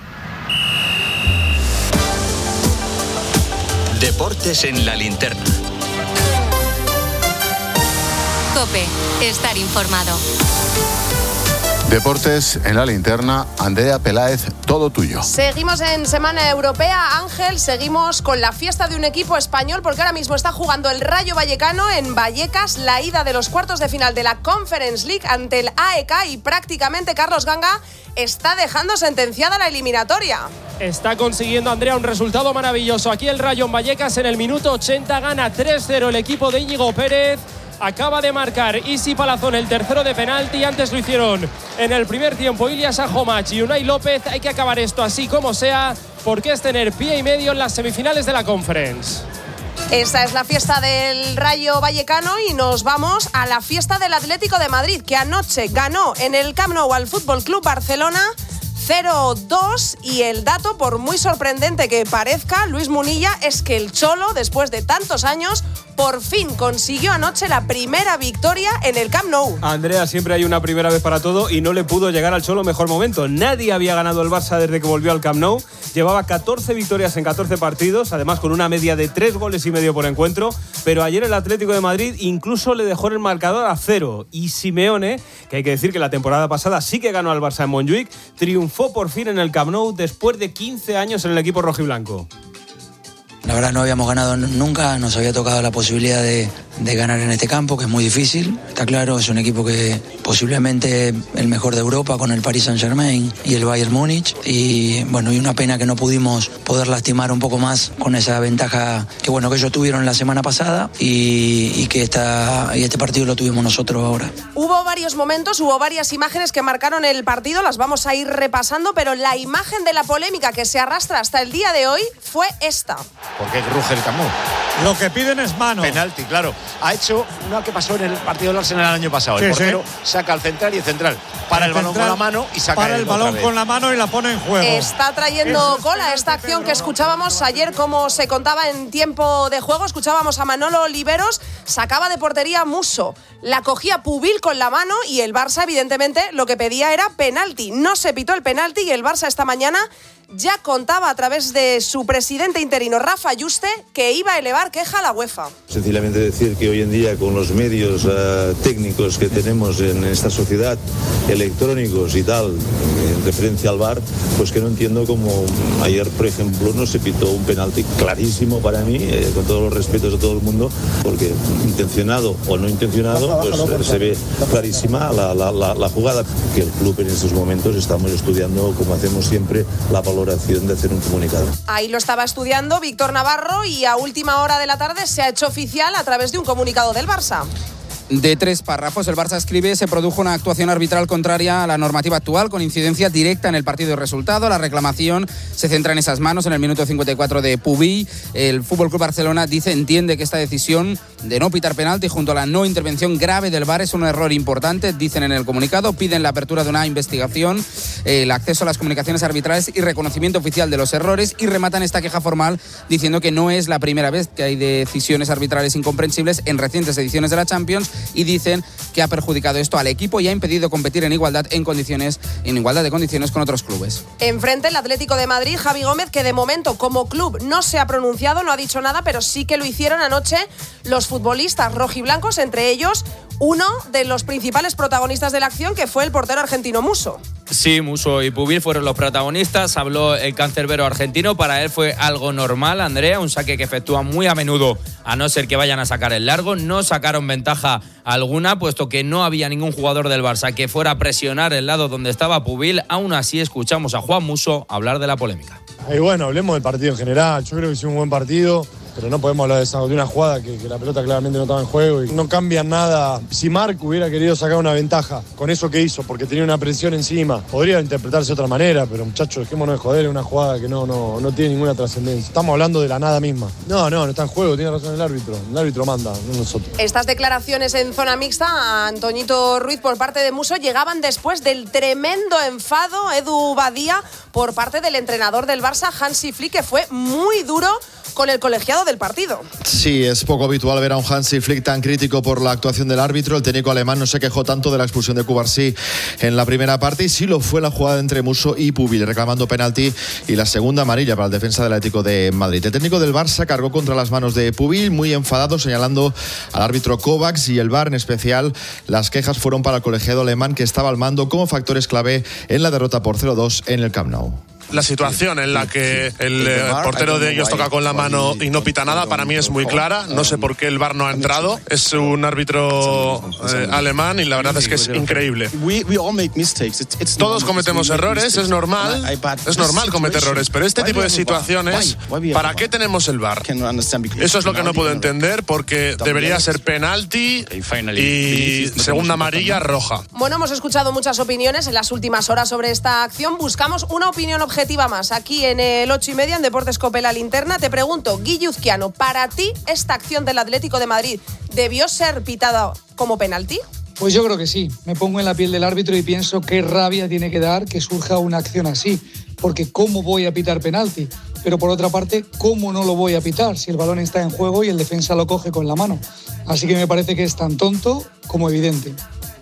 Deportes en la linterna. COPE, estar informado. Deportes en la linterna, Andrea Peláez, todo tuyo. Seguimos en Semana Europea, Ángel, seguimos con la fiesta de un equipo español porque ahora mismo está jugando el Rayo Vallecano en Vallecas, la ida de los cuartos de final de la Conference League ante el A E K y prácticamente Carlos Ganga está dejando sentenciada la eliminatoria. Está consiguiendo, Andrea, un resultado maravilloso. Aquí el Rayo en Vallecas en el minuto ochenta gana tres cero el equipo de Íñigo Pérez. Acaba de marcar Isi Palazón el tercero de penalti. Antes lo hicieron en el primer tiempo Ilias Ajomach y Unai López. Hay que acabar esto así como sea, porque es tener pie y medio en las semifinales de la Conference. Esta es la fiesta del Rayo Vallecano y nos vamos a la fiesta del Atlético de Madrid, que anoche ganó en el Camp Nou al F C Barcelona cero dos, y el dato, por muy sorprendente que parezca, Luis Munilla, es que el Cholo, después de tantos años, por fin consiguió anoche la primera victoria en el Camp Nou. Andrea, siempre hay una primera vez para todo y no le pudo llegar al Cholo mejor momento. Nadie había ganado el Barça desde que volvió al Camp Nou. Llevaba catorce victorias en catorce partidos, además con una media de tres goles y medio por encuentro. Pero ayer el Atlético de Madrid incluso le dejó el marcador a cero. Y Simeone, que hay que decir que la temporada pasada sí que ganó al Barça en Montjuic, triunfó por fin en el Camp Nou después de quince años en el equipo rojiblanco. La verdad no habíamos ganado nunca, nos había tocado la posibilidad de, de ganar en este campo, que es muy difícil. Está claro, es un equipo que posiblemente el mejor de Europa con el Paris Saint-Germain y el Bayern Múnich. Y bueno, y una pena que no pudimos poder lastimar un poco más con esa ventaja que bueno que ellos tuvieron la semana pasada y, y que esta, y este partido lo tuvimos nosotros ahora. Hubo varios momentos, hubo varias imágenes que marcaron el partido, las vamos a ir repasando, pero la imagen de la polémica que se arrastra hasta el día de hoy fue esta. ¿Por qué ruge el Camp Nou? Lo que piden es mano. Penalti, claro. Ha hecho una que pasó en el partido del Arsenal el año pasado. Sí, el portero sí. Saca al central y el central para el, el balón central, con la mano y saca para el, el balón con la mano y la pone en juego. Está trayendo Eso cola esta acción que escuchábamos ayer, como se contaba en tiempo de juego. Escuchábamos a Manolo Oliveros, sacaba de portería Musso, la cogía Pubil con la mano y el Barça evidentemente lo que pedía era penalti. No se pitó el penalti y el Barça esta mañana ya contaba a través de su presidente interino, Rafa Yuste, que iba a elevar queja a la UEFA. Sencillamente decir que hoy en día, con los medios uh, técnicos que tenemos en esta sociedad, electrónicos y tal, en referencia al V A R, pues que no entiendo cómo ayer, por ejemplo, no se pitó un penalti clarísimo para mí, eh, con todos los respetos a todo el mundo, porque intencionado o no intencionado, pues eh, se ve clarísima la, la, la, la jugada. Que el club en estos momentos estamos estudiando, como hacemos siempre, la valoración de hacer un comunicado. Ahí lo estaba estudiando Víctor Navarro y a última hora de la tarde se ha hecho oficial a través de un comunicado del Barça. De tres párrafos, el Barça escribe: se produjo una actuación arbitral contraria a la normativa actual con incidencia directa en el partido y resultado. La reclamación se centra en esas manos en el minuto cincuenta y cuatro de Pubil. El F C Barcelona dice entiende que esta decisión de no pitar penalti junto a la no intervención grave del V A R es un error importante, dicen en el comunicado. Piden la apertura de una investigación, el acceso a las comunicaciones arbitrales y reconocimiento oficial de los errores, y rematan esta queja formal diciendo que no es la primera vez que hay decisiones arbitrales incomprensibles en recientes ediciones de la Champions, y dicen que ha perjudicado esto al equipo y ha impedido competir en igualdad en condiciones en igualdad de condiciones con otros clubes. Enfrente el Atlético de Madrid, Javi Gómez, que de momento como club no se ha pronunciado, no ha dicho nada, pero sí que lo hicieron anoche los futbolistas rojiblancos, entre ellos uno de los principales protagonistas de la acción, que fue el portero argentino Musso. Sí, Musso y Pubil fueron los protagonistas. Habló el cancerbero argentino. Para él fue algo normal, Andrea, un saque que efectúa muy a menudo, a no ser que vayan a sacar el largo. No sacaron ventaja alguna, puesto que no había ningún jugador del Barça que fuera a presionar el lado donde estaba Pubil. Aún así, escuchamos a Juan Musso hablar de la polémica. Y bueno, hablemos del partido en general. Yo creo que hicimos un buen partido, pero no podemos hablar de, esa, de una jugada que, que la pelota claramente no estaba en juego y no cambia nada. Si Marc hubiera querido sacar una ventaja con eso que hizo, porque tenía una presión encima, podría interpretarse de otra manera, pero muchachos, dejémonos de joder, es una jugada que no, no, no tiene ninguna trascendencia. Estamos hablando de la nada misma. No, no, no está en juego, tiene razón el árbitro. El árbitro manda, no nosotros. Estas declaraciones en zona mixta a Antoñito Ruiz por parte de Musso llegaban después del tremendo enfado, Edu Badía, por parte del entrenador del Barça, Hansi Flick, que fue muy duro con el colegiado del partido. Sí, es poco habitual ver a un Hansi Flick tan crítico por la actuación del árbitro. El técnico alemán no se quejó tanto de la expulsión de Cubarsí en la primera parte y sí lo fue la jugada entre Musso y Pubil, reclamando penalti y la segunda amarilla para el defensa del Atlético de Madrid. El técnico del Barça cargó contra las manos de Pubil, muy enfadado, señalando al árbitro Kovacs y el V A R en especial. Las quejas fueron para el colegiado alemán, que estaba al mando como factores clave en la derrota por cero dos en el Camp Nou. La situación en la que el eh, portero de ellos toca con la mano y no pita nada, para mí es muy clara. No sé por qué el V A R no ha entrado. Es un árbitro eh, alemán y la verdad es que es increíble. Todos cometemos errores, es normal. Es normal cometer errores, pero este tipo de situaciones, ¿para qué tenemos el V A R? Eso es lo que no puedo entender, porque debería ser penalti y segunda amarilla roja. Bueno, hemos escuchado muchas opiniones en las últimas horas sobre esta acción. Buscamos una opinión objetiva más aquí en el ocho y media en Deportes Cope La Linterna. Te pregunto, Guilluzquiano, ¿para ti esta acción del Atlético de Madrid debió ser pitada como penalti? Pues yo creo que sí. Me pongo en la piel del árbitro y pienso qué rabia tiene que dar que surja una acción así. Porque ¿cómo voy a pitar penalti? Pero por otra parte, ¿cómo no lo voy a pitar si el balón está en juego y el defensa lo coge con la mano? Así que me parece que es tan tonto como evidente.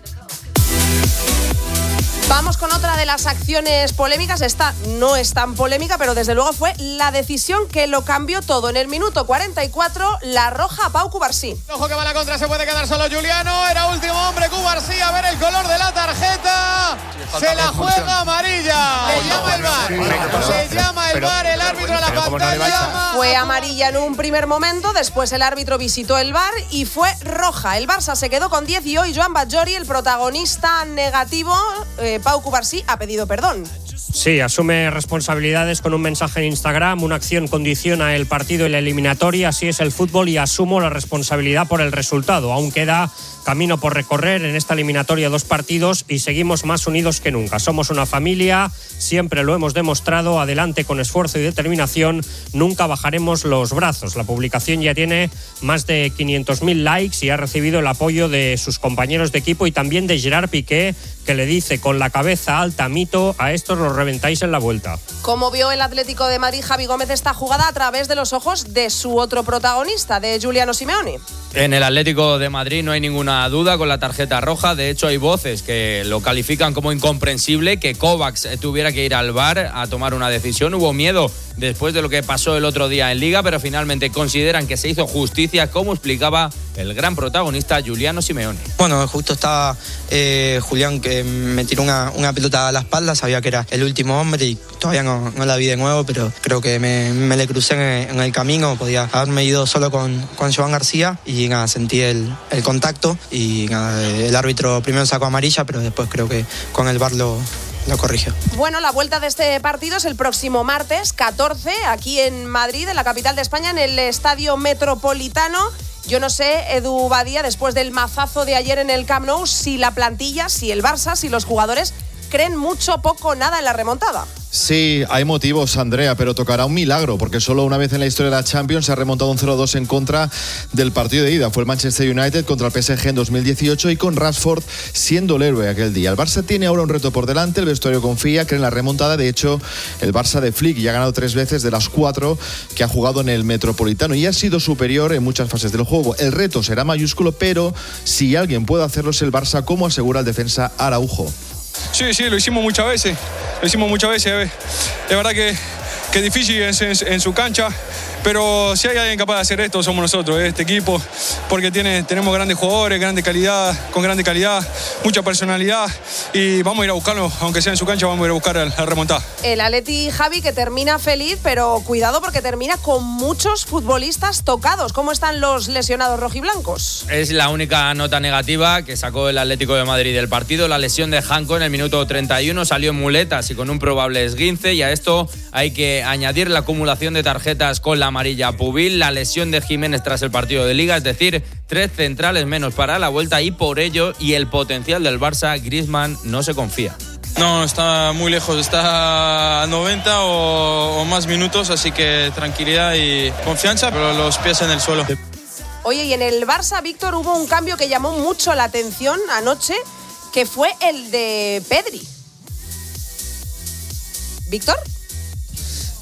Vamos con otra de las acciones polémicas. Esta no es tan polémica, pero desde luego fue la decisión que lo cambió todo. En el minuto cuarenta y cuatro, la roja a Pau Cubarsí. Ojo que va la contra, se puede quedar solo Juliano. Era último hombre Cubarsí, a ver el color de la tarjeta. Se la juega amarilla. Le llama el V A R. Le llama el V A R, el árbitro a la pantalla. Fue amarilla en un primer momento, después el árbitro visitó el V A R y fue roja. El Barça se quedó con diez y hoy Joan Batllori, el protagonista negativo, eh, Pau Cubarsí, ha pedido perdón. Sí, asume responsabilidades con un mensaje en Instagram. Una acción condiciona el partido y la eliminatoria. Así es el fútbol y asumo la responsabilidad por el resultado. Aún queda camino por recorrer en esta eliminatoria, dos partidos, y seguimos más unidos que nunca. Somos una familia, siempre lo hemos demostrado. Adelante con esfuerzo y determinación. Nunca bajaremos los brazos. La publicación ya tiene más de quinientos mil likes y ha recibido el apoyo de sus compañeros de equipo y también de Gerard Piqué, que le dice con la cabeza alta: mito, a estos los reventáis en la vuelta. ¿Cómo vio el Atlético de Madrid, Javi Gómez, esta jugada a través de los ojos de su otro protagonista, de Giuliano Simeone? En el Atlético de Madrid no hay ninguna duda con la tarjeta roja. De hecho, hay voces que lo califican como incomprensible que Kovacs tuviera que ir al V A R a tomar una decisión. Hubo miedo después de lo que pasó el otro día en Liga, pero finalmente consideran que se hizo justicia, como explicaba el gran protagonista Giuliano Simeone. Bueno, justo estaba eh, Julián, que me tiró una, una pelota a la espalda, sabía que era el último hombre y todavía no, no la vi de nuevo, pero creo que me, me le crucé en, en el camino. Podía haberme ido solo con, con Joan García y nada, sentí el, el contacto y nada, el árbitro primero sacó amarilla, pero después creo que con el V A R lo... lo corrigió. Bueno, la vuelta de este partido es el próximo martes catorce, aquí en Madrid, en la capital de España, en el Estadio Metropolitano. Yo no sé, Edu Badía, después del mazazo de ayer en el Camp Nou, si la plantilla, si el Barça, si los jugadores creen mucho, poco, nada en la remontada. Sí, hay motivos, Andrea, pero tocará un milagro, porque solo una vez en la historia de la Champions se ha remontado un cero dos en contra del partido de ida. Fue el Manchester United contra el P S G en dos mil dieciocho y con Rashford siendo el héroe aquel día. El Barça tiene ahora un reto por delante, el vestuario confía, cree en la remontada. De hecho, el Barça de Flick ya ha ganado tres veces de las cuatro que ha jugado en el Metropolitano y ha sido superior en muchas fases del juego. El reto será mayúsculo, pero si alguien puede hacerlo es el Barça, como asegura el defensa Araujo. Sí, sí, lo hicimos muchas veces, lo hicimos muchas veces. Es verdad que, que es difícil en, en, en su cancha, pero si hay alguien capaz de hacer esto, somos nosotros, este equipo, porque tiene, tenemos grandes jugadores, grande calidad, con grande calidad, mucha personalidad, y vamos a ir a buscarlo, aunque sea en su cancha, vamos a ir a buscar la remontada. El Atleti, Javi, que termina feliz, pero cuidado porque termina con muchos futbolistas tocados. ¿Cómo están los lesionados rojiblancos? Es la única nota negativa que sacó el Atlético de Madrid del partido. La lesión de Janko en el minuto treinta y uno, salió en muletas y con un probable esguince, y a esto hay que añadir la acumulación de tarjetas con la amarilla Pubil, la lesión de Jiménez tras el partido de Liga, es decir, tres centrales menos para la vuelta, y por ello y el potencial del Barça, Griezmann no se confía. No, está muy lejos, está a noventa o, o más minutos, así que tranquilidad y confianza, pero los pies en el suelo. Oye, y en el Barça, Víctor, hubo un cambio que llamó mucho la atención anoche, que fue el de Pedri. ¿Víctor?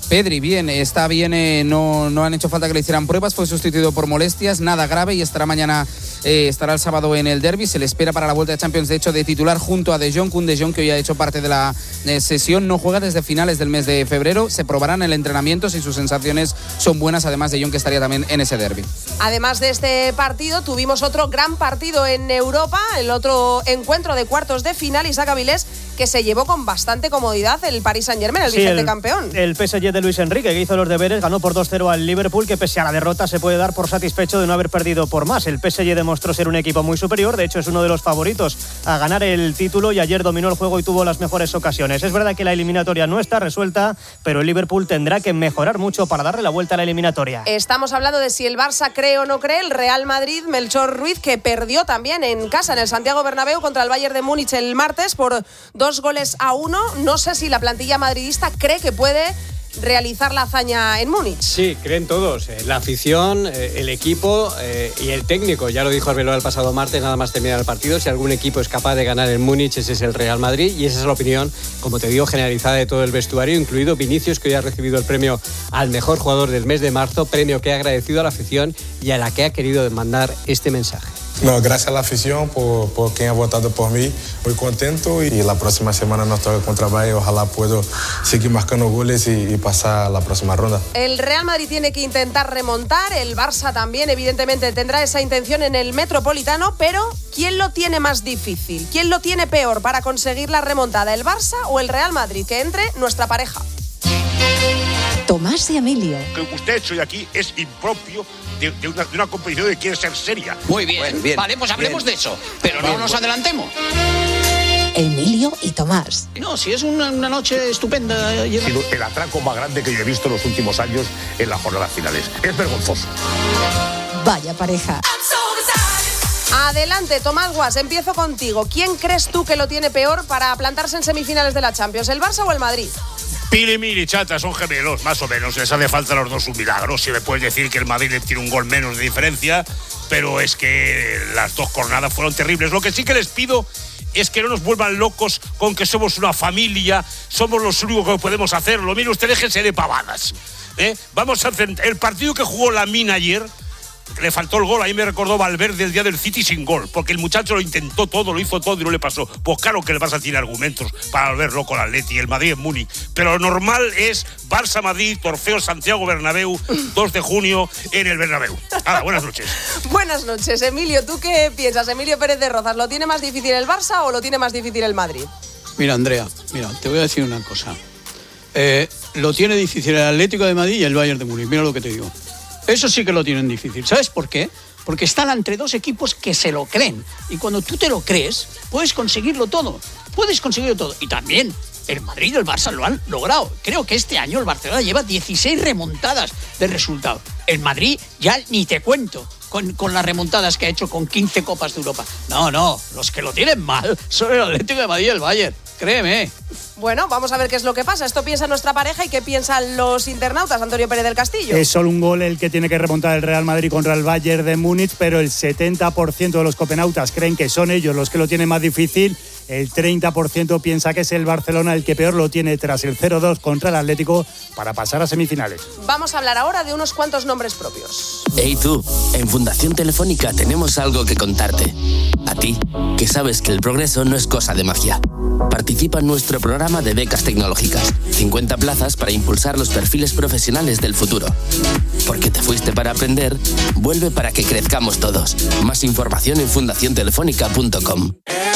Pedri, bien, está bien, eh, no, no han hecho falta que le hicieran pruebas, fue sustituido por molestias, nada grave y estará mañana, eh, estará el sábado en el derbi, se le espera para la vuelta de Champions, de hecho, de titular junto a De Jong, un De Jong que hoy ha hecho parte de la eh, sesión, no juega desde finales del mes de febrero, se probará en el entrenamiento si sus sensaciones son buenas, además De Jong que estaría también en ese derbi. Además de este partido, tuvimos otro gran partido en Europa, el otro encuentro de cuartos de final, Isaac Avilés, que se llevó con bastante comodidad el Paris Saint-Germain, el sí, vigente el, campeón. El P S G de Luis Enrique, que hizo los deberes, ganó por dos cero al Liverpool, que pese a la derrota se puede dar por satisfecho de no haber perdido por más. El P S G demostró ser un equipo muy superior, de hecho es uno de los favoritos a ganar el título y ayer dominó el juego y tuvo las mejores ocasiones. Es verdad que la eliminatoria no está resuelta, pero el Liverpool tendrá que mejorar mucho para darle la vuelta a la eliminatoria. Estamos hablando de si el Barça cree o no cree, el Real Madrid, Melchor Ruiz, que perdió también en casa en el Santiago Bernabéu contra el Bayern de Múnich el martes por dos goles a uno. No sé si la plantilla madridista cree que puede realizar la hazaña en Múnich. Sí, creen todos, eh, la afición, eh, el equipo eh, y el técnico. Ya lo dijo Arbeloa el pasado martes, nada más terminar el partido. Si algún equipo es capaz de ganar en Múnich, ese es el Real Madrid, y esa es la opinión, como te digo, generalizada de todo el vestuario, incluido Vinicius, que hoy ha recibido el premio al mejor jugador del mes de marzo, premio que ha agradecido a la afición y a la que ha querido mandar este mensaje. No, gracias a la afición por, por quien ha votado por mí. Muy contento y la próxima semana nos toca contra Bayern. Ojalá puedo seguir marcando goles y, y pasar a la próxima ronda. El Real Madrid tiene que intentar remontar. El Barça también, evidentemente, tendrá esa intención en el Metropolitano. Pero, ¿quién lo tiene más difícil? ¿Quién lo tiene peor para conseguir la remontada? ¿El Barça o el Real Madrid? Que entre nuestra pareja. Tomás y Emilio. Lo que usted ha hecho hoy aquí es impropio de, de, una, de una competición que quiere ser seria. Muy bien, bueno, bien vale, pues hablemos bien de eso, pero bien, no nos bueno. adelantemos. Emilio y Tomás. No, si es una, una noche estupenda. Ha sido el atraco más grande que yo he visto en los últimos años en las jornadas finales. Es vergonzoso. Vaya pareja. Adelante, Tomás Guas, empiezo contigo. ¿Quién crees tú que lo tiene peor para plantarse en semifinales de la Champions, el Barça o el Madrid? Pili, Mili, Chata, son gemelos, más o menos. Les hace falta a los dos un milagro. Si me puedes decir que el Madrid le tiene un gol menos de diferencia, pero es que las dos jornadas fueron terribles. Lo que sí que les pido es que no nos vuelvan locos con que somos una familia, somos los únicos que podemos hacerlo. Mire, usted déjese de pavadas. ¿eh? Vamos a hacer el partido que jugó Lamine ayer. Le faltó el gol, ahí me recordó Valverde el día del City sin gol, porque el muchacho lo intentó todo, lo hizo todo y no le pasó. Pues claro que el Barça tiene argumentos para volver loco al Atleti y el Madrid en Múnich, pero lo normal es Barça-Madrid, Torfeo Santiago Bernabéu, dos de junio en el Bernabéu. Hala, buenas noches. Buenas noches, Emilio. ¿Tú qué piensas? Emilio Pérez de Rozas, ¿lo tiene más difícil el Barça o lo tiene más difícil el Madrid? Mira, Andrea, mira, te voy a decir una cosa. Eh, lo tiene difícil el Atlético de Madrid y el Bayern de Múnich, mira lo que te digo. Eso sí que lo tienen difícil. ¿Sabes por qué? Porque están entre dos equipos que se lo creen. Y cuando tú te lo crees, puedes conseguirlo todo. Puedes conseguirlo todo. Y también el Madrid y el Barça lo han logrado. Creo que este año el Barcelona lleva dieciséis remontadas de resultado. El Madrid ya ni te cuento con, con las remontadas que ha hecho con quince Copas de Europa. No, no, los que lo tienen mal son el Atlético de Madrid y el Bayern. Créeme. Bueno, vamos a ver qué es lo que pasa. Esto piensa nuestra pareja y qué piensan los internautas. Antonio Pérez del Castillo. Es solo un gol el que tiene que remontar el Real Madrid contra el Bayern de Múnich, pero el setenta por ciento de los copenautas creen que son ellos los que lo tienen más difícil. El treinta por ciento piensa que es el Barcelona el que peor lo tiene tras el cero dos contra el Atlético para pasar a semifinales. Vamos a hablar ahora de unos cuantos nombres propios. Hey tú, en Fundación Telefónica tenemos algo que contarte. A ti, que sabes que el progreso no es cosa de magia. Participa en nuestro programa de becas tecnológicas. cincuenta plazas para impulsar los perfiles profesionales del futuro. Porque te fuiste para aprender, vuelve para que crezcamos todos. Más información en fundación telefónica punto com.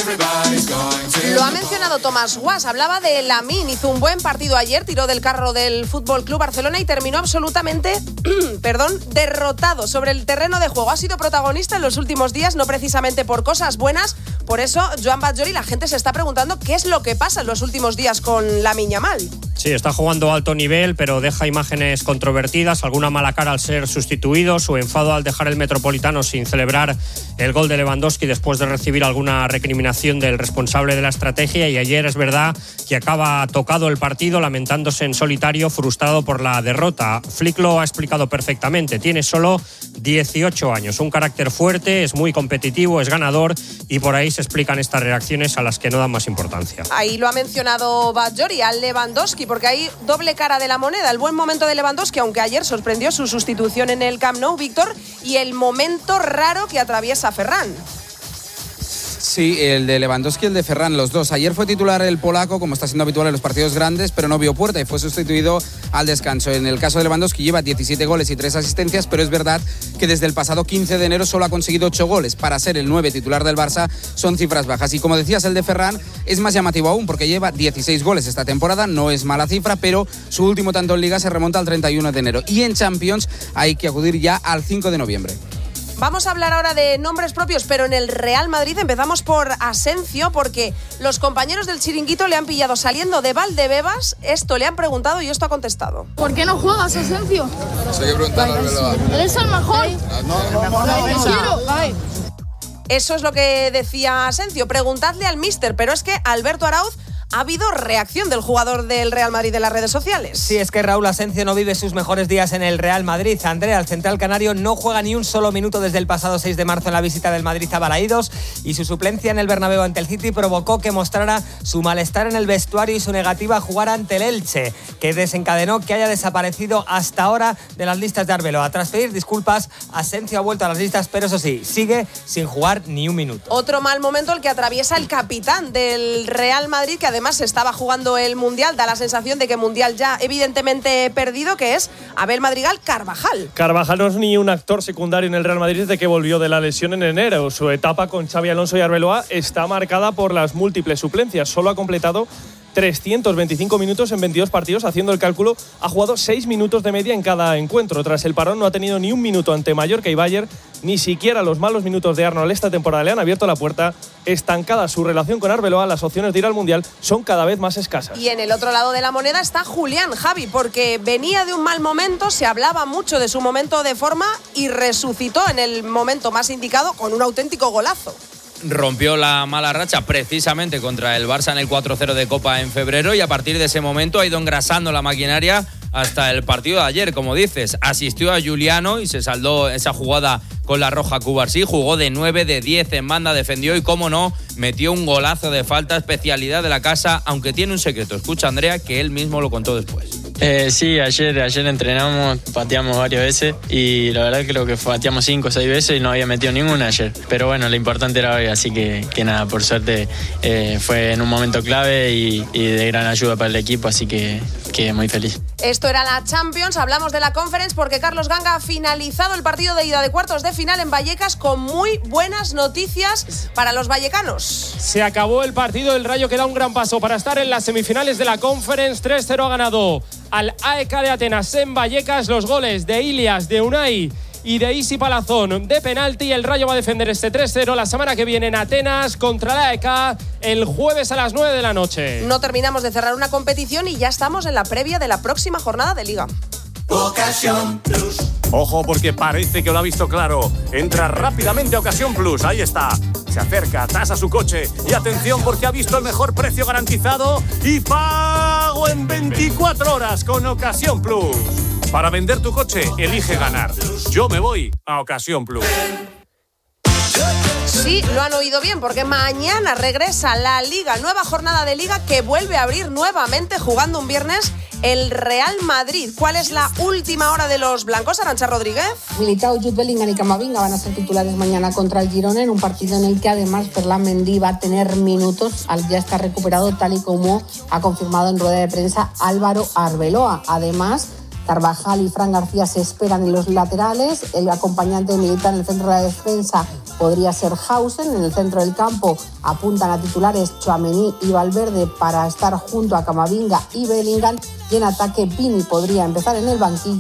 Lo ha mencionado Tomás Guas, hablaba de Lamine, hizo un buen partido ayer, tiró del carro del F C Barcelona y terminó absolutamente, perdón, derrotado sobre el terreno de juego. Ha sido protagonista en los últimos días, no precisamente por cosas buenas, por eso Joan Batllori, la gente se está preguntando qué es lo que pasa en los últimos días con Lamine Yamal. Sí, está jugando a alto nivel, pero deja imágenes controvertidas, alguna mala cara al ser sustituido, su enfado al dejar el Metropolitano sin celebrar el gol de Lewandowski después de recibir alguna recriminación del responsable de la estrategia, y ayer es verdad que acaba tocado el partido, lamentándose en solitario, frustrado por la derrota. Flick lo ha explicado perfectamente, tiene solo dieciocho años, un carácter fuerte, es muy competitivo, es ganador, y por ahí se explican estas reacciones a las que no dan más importancia. Ahí lo ha mencionado Badjori, al Lewandowski, porque hay doble cara de la moneda. El buen momento de Lewandowski, aunque ayer sorprendió su sustitución en el Camp Nou, Víctor, y el momento raro que atraviesa Ferran. Sí, el de Lewandowski y el de Ferran, los dos. Ayer fue titular el polaco, como está siendo habitual en los partidos grandes, pero no vio puerta y fue sustituido al descanso. En el caso de Lewandowski lleva diecisiete goles y tres asistencias, pero es verdad que desde el pasado quince de enero solo ha conseguido ocho goles. Para ser el nueve titular del Barça son cifras bajas. Y como decías, el de Ferran es más llamativo aún porque lleva dieciséis goles esta temporada, no es mala cifra, pero su último tanto en Liga se remonta al treinta y uno de enero. Y en Champions hay que acudir ya al cinco de noviembre. Vamos a hablar ahora de nombres propios, pero en el Real Madrid empezamos por Asensio, porque los compañeros del chiringuito le han pillado saliendo de Valdebebas. Esto le han preguntado y esto ha contestado. ¿Por qué no juegas, Asensio? Eso hay que preguntarle a Arbeloa. Eres el mejor. No, no, no, no, no. Quiero. Eso es lo que decía Asensio. Preguntadle al míster, pero es que Alberto Arauz ha habido reacción del jugador del Real Madrid en las redes sociales. Sí, es que Raúl Asensio no vive sus mejores días en el Real Madrid. Andrea, el central canario, no juega ni un solo minuto desde el pasado seis de marzo en la visita del Madrid a Balaídos, y su suplencia en el Bernabéu ante el City provocó que mostrara su malestar en el vestuario y su negativa a jugar ante el Elche, que desencadenó que haya desaparecido hasta ahora de las listas de Arbeloa. Tras pedir disculpas, Asensio ha vuelto a las listas, pero eso sí, sigue sin jugar ni un minuto. Otro mal momento el que atraviesa el capitán del Real Madrid, que además Además estaba jugando el Mundial, da la sensación de que Mundial ya evidentemente perdido, que es Abel Madrigal Carvajal. Carvajal no es ni un actor secundario en el Real Madrid desde que volvió de la lesión en enero. Su etapa con Xabi Alonso y Arbeloa está marcada por las múltiples suplencias. Solo ha completado trescientos veinticinco minutos en veintidós partidos. Haciendo el cálculo, ha jugado seis minutos de media en cada encuentro. Tras el parón no ha tenido ni un minuto ante Mallorca y Bayern. Ni siquiera los malos minutos de Arnold esta temporada le han abierto la puerta. Estancada su relación con Arbeloa, las opciones de ir al Mundial son cada vez más escasas. Y en el otro lado de la moneda está Julián, Javi, porque venía de un mal momento, se hablaba mucho de su momento de forma y resucitó en el momento más indicado con un auténtico golazo. Rompió la mala racha precisamente contra el Barça en el cuatro cero de Copa en febrero, y a partir de ese momento ha ido engrasando la maquinaria hasta el partido de ayer. Como dices, asistió a Giuliano y se saldó esa jugada con la roja Cubarsí. Jugó de nueve de diez en banda, defendió y, cómo no, metió un golazo de falta, especialidad de la casa, aunque tiene un secreto. Escucha a Andrea, que él mismo lo contó después. Eh, sí, ayer, ayer entrenamos, pateamos varias veces y la verdad creo que pateamos cinco o seis veces y no había metido ninguna ayer. Pero bueno, lo importante era hoy, así que, que nada, por suerte eh, fue en un momento clave y, y de gran ayuda para el equipo, así que, que muy feliz. Esto era la Champions, hablamos de la Conference porque Carlos Ganga ha finalizado el partido de ida de cuartos de final en Vallecas con muy buenas noticias para los vallecanos. Se acabó el partido, el Rayo que da un gran paso para estar en las semifinales de la Conference. tres cero ha ganado al A E K de Atenas en Vallecas. Los goles de Ilias, de Unai y de Isi Palazón de penalti. El Rayo va a defender este tres cero la semana que viene en Atenas contra la A E K el jueves a las nueve de la noche. No terminamos de cerrar una competición y ya estamos en la previa de la próxima jornada de Liga. Ocasión Plus. Ojo, porque parece que lo ha visto claro. Entra rápidamente a Ocasión Plus, ahí está. Se acerca, tasa su coche y atención porque ha visto el mejor precio garantizado y pago en veinticuatro horas con Ocasión Plus. Para vender tu coche, elige ganar. Yo me voy a Ocasión Plus. Sí, lo han oído bien, porque mañana regresa la Liga, nueva jornada de Liga que vuelve a abrir nuevamente jugando un viernes el Real Madrid. ¿Cuál es la última hora de los blancos, Arantxa Rodríguez? Militao, Jude Bellingham y Camavinga van a ser titulares mañana contra el Girona, en un partido en el que además Ferland Mendy va a tener minutos al ya estar recuperado, tal y como ha confirmado en rueda de prensa Álvaro Arbeloa. Además, Carvajal y Fran García se esperan en los laterales. El acompañante de Militao en el centro de la defensa podría ser Hausen. En el centro del campo apuntan a titulares Tchouaméni y Valverde para estar junto a Camavinga y Bellingham. Y en ataque, Vini podría empezar en el banquillo,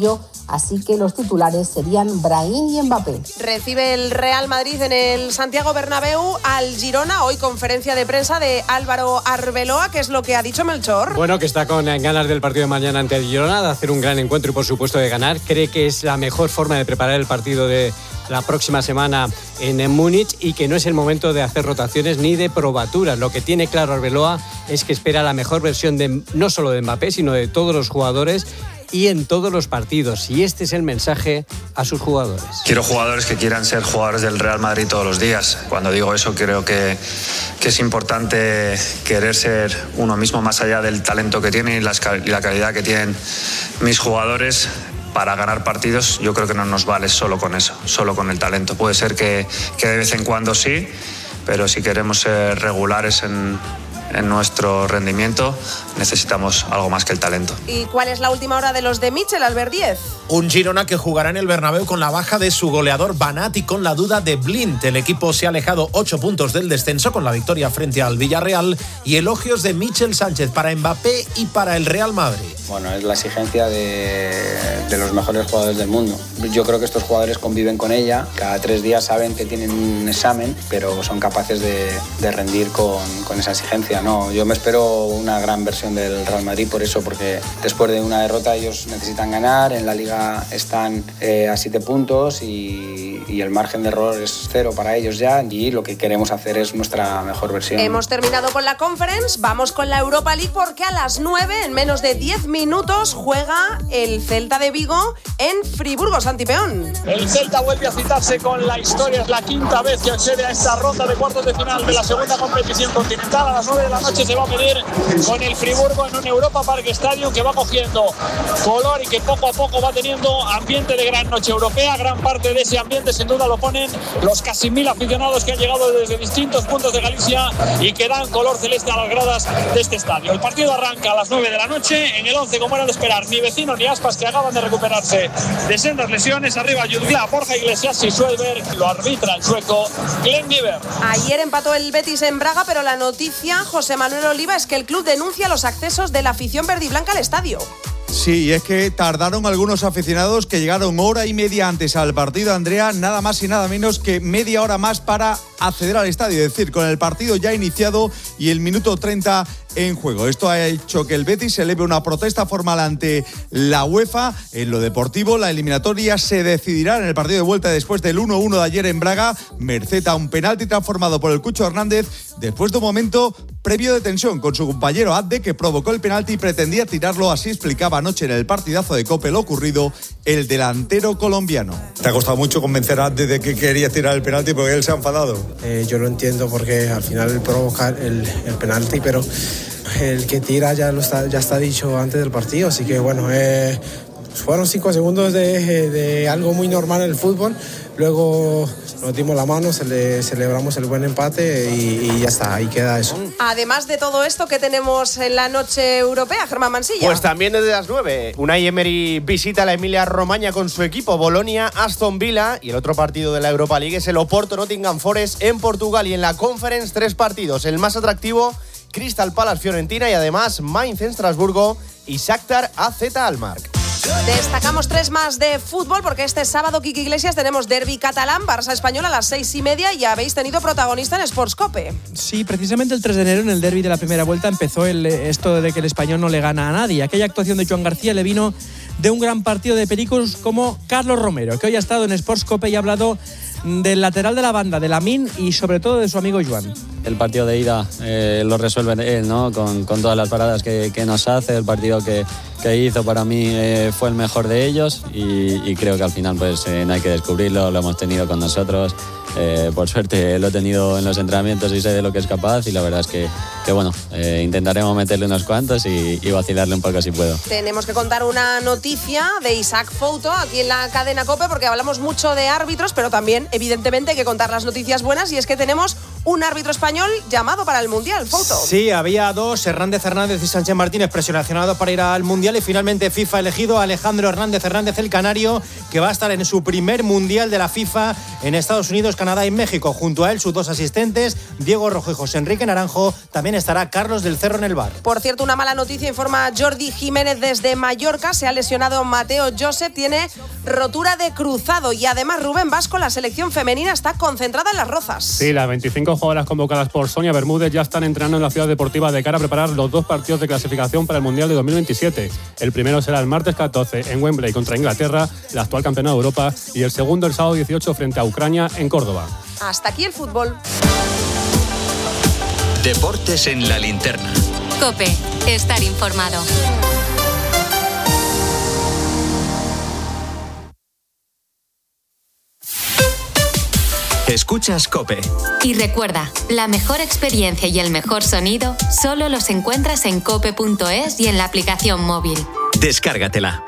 así que los titulares serían Brahim y Mbappé. Recibe el Real Madrid en el Santiago Bernabéu al Girona. Hoy conferencia de prensa de Álvaro Arbeloa. ¿Qué es lo que ha dicho Melchor? Bueno, que está con ganas del partido de mañana ante el Girona, de hacer un gran encuentro y por supuesto de ganar. Cree que es la mejor forma de preparar el partido de la próxima semana en Múnich y que no es el momento de hacer rotaciones ni de probaturas. Lo que tiene claro Arbeloa es que espera la mejor versión de no solo de Mbappé, sino de todos los jugadores y en todos los partidos. Y este es el mensaje a sus jugadores. Quiero jugadores que quieran ser jugadores del Real Madrid todos los días. Cuando digo eso, creo que, que es importante querer ser uno mismo más allá del talento que tienen y, las, y la calidad que tienen mis jugadores. Para ganar partidos yo creo que no nos vale solo con eso, solo con el talento. Puede ser que, que de vez en cuando sí, pero si queremos ser regulares en, en nuestro rendimiento necesitamos algo más que el talento. ¿Y cuál es la última hora de los de Michel, Albert Díez? Un Girona que jugará en el Bernabéu con la baja de su goleador Banat y con la duda de Blind. El equipo se ha alejado ocho puntos del descenso con la victoria frente al Villarreal y elogios de Michel Sánchez para Mbappé y para el Real Madrid. Bueno, es la exigencia de, de los mejores jugadores del mundo. Yo creo que estos jugadores conviven con ella. Cada tres días saben que tienen un examen, pero son capaces de, de rendir con, con esa exigencia, ¿no? Yo me espero una gran versión del Real Madrid por eso, porque después de una derrota ellos necesitan ganar. En la Liga están eh, a siete puntos y, y el margen de error es cero para ellos ya. Y lo que queremos hacer es nuestra mejor versión. Hemos terminado con la Conference. Vamos con la Europa League porque a las nueve, en menos de diez minutos, juega el Celta de Vigo en Friburgo, Santi Peón. El Celta vuelve a citarse con la historia. Es la quinta vez que accede a esta ronda de cuartos de final de la segunda competición continental. A las nueve de la noche se va a medir con el Friburgo en un Europa Park Stadium que va cogiendo color y que poco a poco va teniendo ambiente de gran noche europea. Gran parte de ese ambiente sin duda lo ponen los casi mil aficionados que han llegado desde distintos puntos de Galicia y que dan color celeste a las gradas de este estadio. El partido arranca a las nueve de la noche. En el once, como era de esperar, ni Vecino ni Aspas, que acaban de recuperarse de sendas lesiones. Arriba Jutgla, Borja Iglesias y Schwelberg. Lo arbitra el sueco Glenn Niver. Ayer empató el Betis en Braga, pero la noticia, José Manuel Oliva, es que el club denuncia los accesos de la afición verdiblanca al estadio. Sí, y es que tardaron algunos aficionados que llegaron hora y media antes al partido, Andrea, nada más y nada menos que media hora más para acceder al estadio, es decir, con el partido ya iniciado y el minuto treinta en juego. Esto ha hecho que el Betis eleve una protesta formal ante la UEFA. En lo deportivo, la eliminatoria se decidirá en el partido de vuelta después del uno uno de ayer en Braga, merced a un penalti transformado por el Cucho Hernández después de un momento previo de tensión con su compañero Adde, que provocó el penalti y pretendía tirarlo. Así explicaba anoche en el partidazo de COPE lo ocurrido el delantero colombiano. Te ha costado mucho convencer a Adde de que quería tirar el penalti porque él se ha enfadado. Eh, yo lo entiendo porque al final él provoca el, el penalti, pero el que tira ya, lo está, ya está dicho antes del partido, así que bueno, eh, fueron cinco segundos de, de algo muy normal en el fútbol. Luego nos dimos la mano, cele, celebramos el buen empate y, y ya está, ahí queda eso. Además de todo esto, ¿qué tenemos en la noche europea, Germán Mansilla? Pues también desde las nueve, Unai Emery visita la Emilia-Romagna con su equipo, Bolonia, Aston Villa, y el otro partido de la Europa League es el Oporto-Nottingham Forest en Portugal. Y en la Conference, tres partidos, el más atractivo, Crystal Palace Fiorentina, y además Mainz en Estrasburgo y Shakhtar A Z Alkmaar. Destacamos tres más de fútbol porque este sábado, Kiki Iglesias, tenemos derbi catalán, Barça Español a las seis y media, y habéis tenido protagonista en Sports Cope. Sí, precisamente el tres de enero en el derbi de la primera vuelta empezó el, esto de que el Español no le gana a nadie. Aquella actuación de Joan García le vino de un gran partido de pericos como Carlos Romero, que hoy ha estado en Sports Cope y ha hablado del lateral de la banda, de Lamine, y sobre todo de su amigo Joan. El partido de ida eh, lo resuelve él, ¿no? Con, con todas las paradas que, que nos hace. El partido que, que hizo para mí eh, fue el mejor de ellos y, y creo que al final pues eh, no hay que descubrirlo, lo hemos tenido con nosotros. Eh, por suerte lo he tenido en los entrenamientos y sé de lo que es capaz, y la verdad es que, que bueno, eh, intentaremos meterle unos cuantos y, y vacilarle un poco si puedo. Tenemos que contar una noticia de Isaac Fouto aquí en la cadena COPE, porque hablamos mucho de árbitros, pero también evidentemente hay que contar las noticias buenas, y es que tenemos un árbitro español llamado para el Mundial, Fouto. Sí, había dos, Hernández Hernández y Sánchez Martínez, presionados para ir al Mundial, y finalmente FIFA ha elegido a Alejandro Hernández Hernández, el canario, que va a estar en su primer Mundial de la FIFA en Estados Unidos, Canadá y México. Junto a él, sus dos asistentes, Diego Rojo y José Enrique Naranjo, también también estará Carlos del Cerro en el bar. Por cierto, una mala noticia informa Jordi Jiménez desde Mallorca. Se ha lesionado Mateo Josep, tiene rotura de cruzado. Y además Rubén Vasco, la selección femenina está concentrada en Las Rozas. Sí, las veinticinco jugadoras convocadas por Sonia Bermúdez ya están entrenando en la ciudad deportiva de cara a preparar los dos partidos de clasificación para el Mundial de dos mil veintisiete. El primero será el martes catorce en Wembley contra Inglaterra, la actual campeona de Europa, y el segundo el sábado dieciocho frente a Ucrania en Córdoba. Hasta aquí el fútbol. Deportes en la linterna. COPE, estar informado. Escuchas COPE. Y recuerda, la mejor experiencia y el mejor sonido solo los encuentras en cope punto es y en la aplicación móvil. Descárgatela.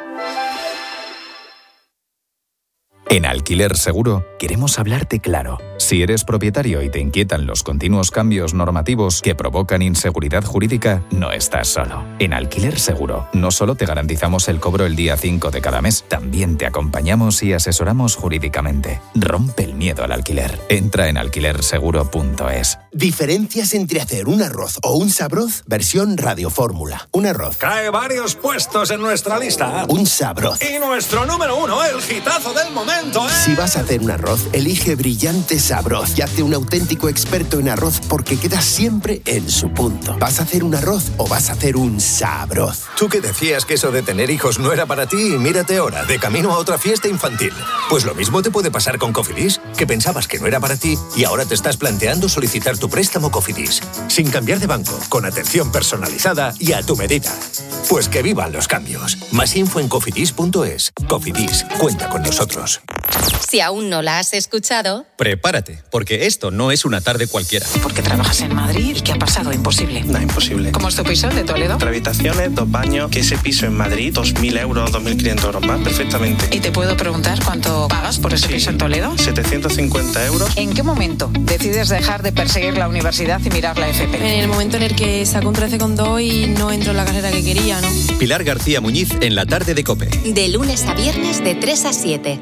En Alquiler Seguro queremos hablarte claro. Si eres propietario y te inquietan los continuos cambios normativos que provocan inseguridad jurídica, no estás solo. En Alquiler Seguro no solo te garantizamos el cobro el día cinco de cada mes, también te acompañamos y asesoramos jurídicamente. Rompe el miedo al alquiler. Entra en alquiler seguro punto es. Diferencias entre hacer un arroz o un sabroz, versión radiofórmula. Un arroz. Cae varios puestos en nuestra lista. Un sabroz. Y nuestro número uno, el hitazo del momento. Si vas a hacer un arroz, elige Brillante Sabroz y hazte un auténtico experto en arroz porque quedas siempre en su punto. ¿Vas a hacer un arroz o vas a hacer un sabroz? Tú que decías que eso de tener hijos no era para ti, mírate ahora, de camino a otra fiesta infantil. Pues lo mismo te puede pasar con Cofidis, que pensabas que no era para ti y ahora te estás planteando solicitar tu préstamo Cofidis. Sin cambiar de banco, con atención personalizada y a tu medida. Pues que vivan los cambios. Más info en cofidis punto es. Cofidis, cuenta con nosotros. Si aún no la has escuchado, prepárate, porque esto no es una tarde cualquiera. Porque trabajas en Madrid y ¿qué ha pasado? Imposible. No, imposible. ¿Cómo es tu piso de Toledo? Tres habitaciones, dos baños, que ese piso en Madrid, dos mil euros, dos mil quinientos euros más, perfectamente. ¿Y te puedo preguntar cuánto pagas por ese sí. piso en Toledo? setecientos cincuenta euros. ¿En qué momento decides dejar de perseguir la universidad y mirar la F P? En el momento en el que saco un trece coma dos y no entro en la carrera que quería, ¿no? Pilar García Muñiz en la tarde de COPE. De lunes a viernes de tres a siete.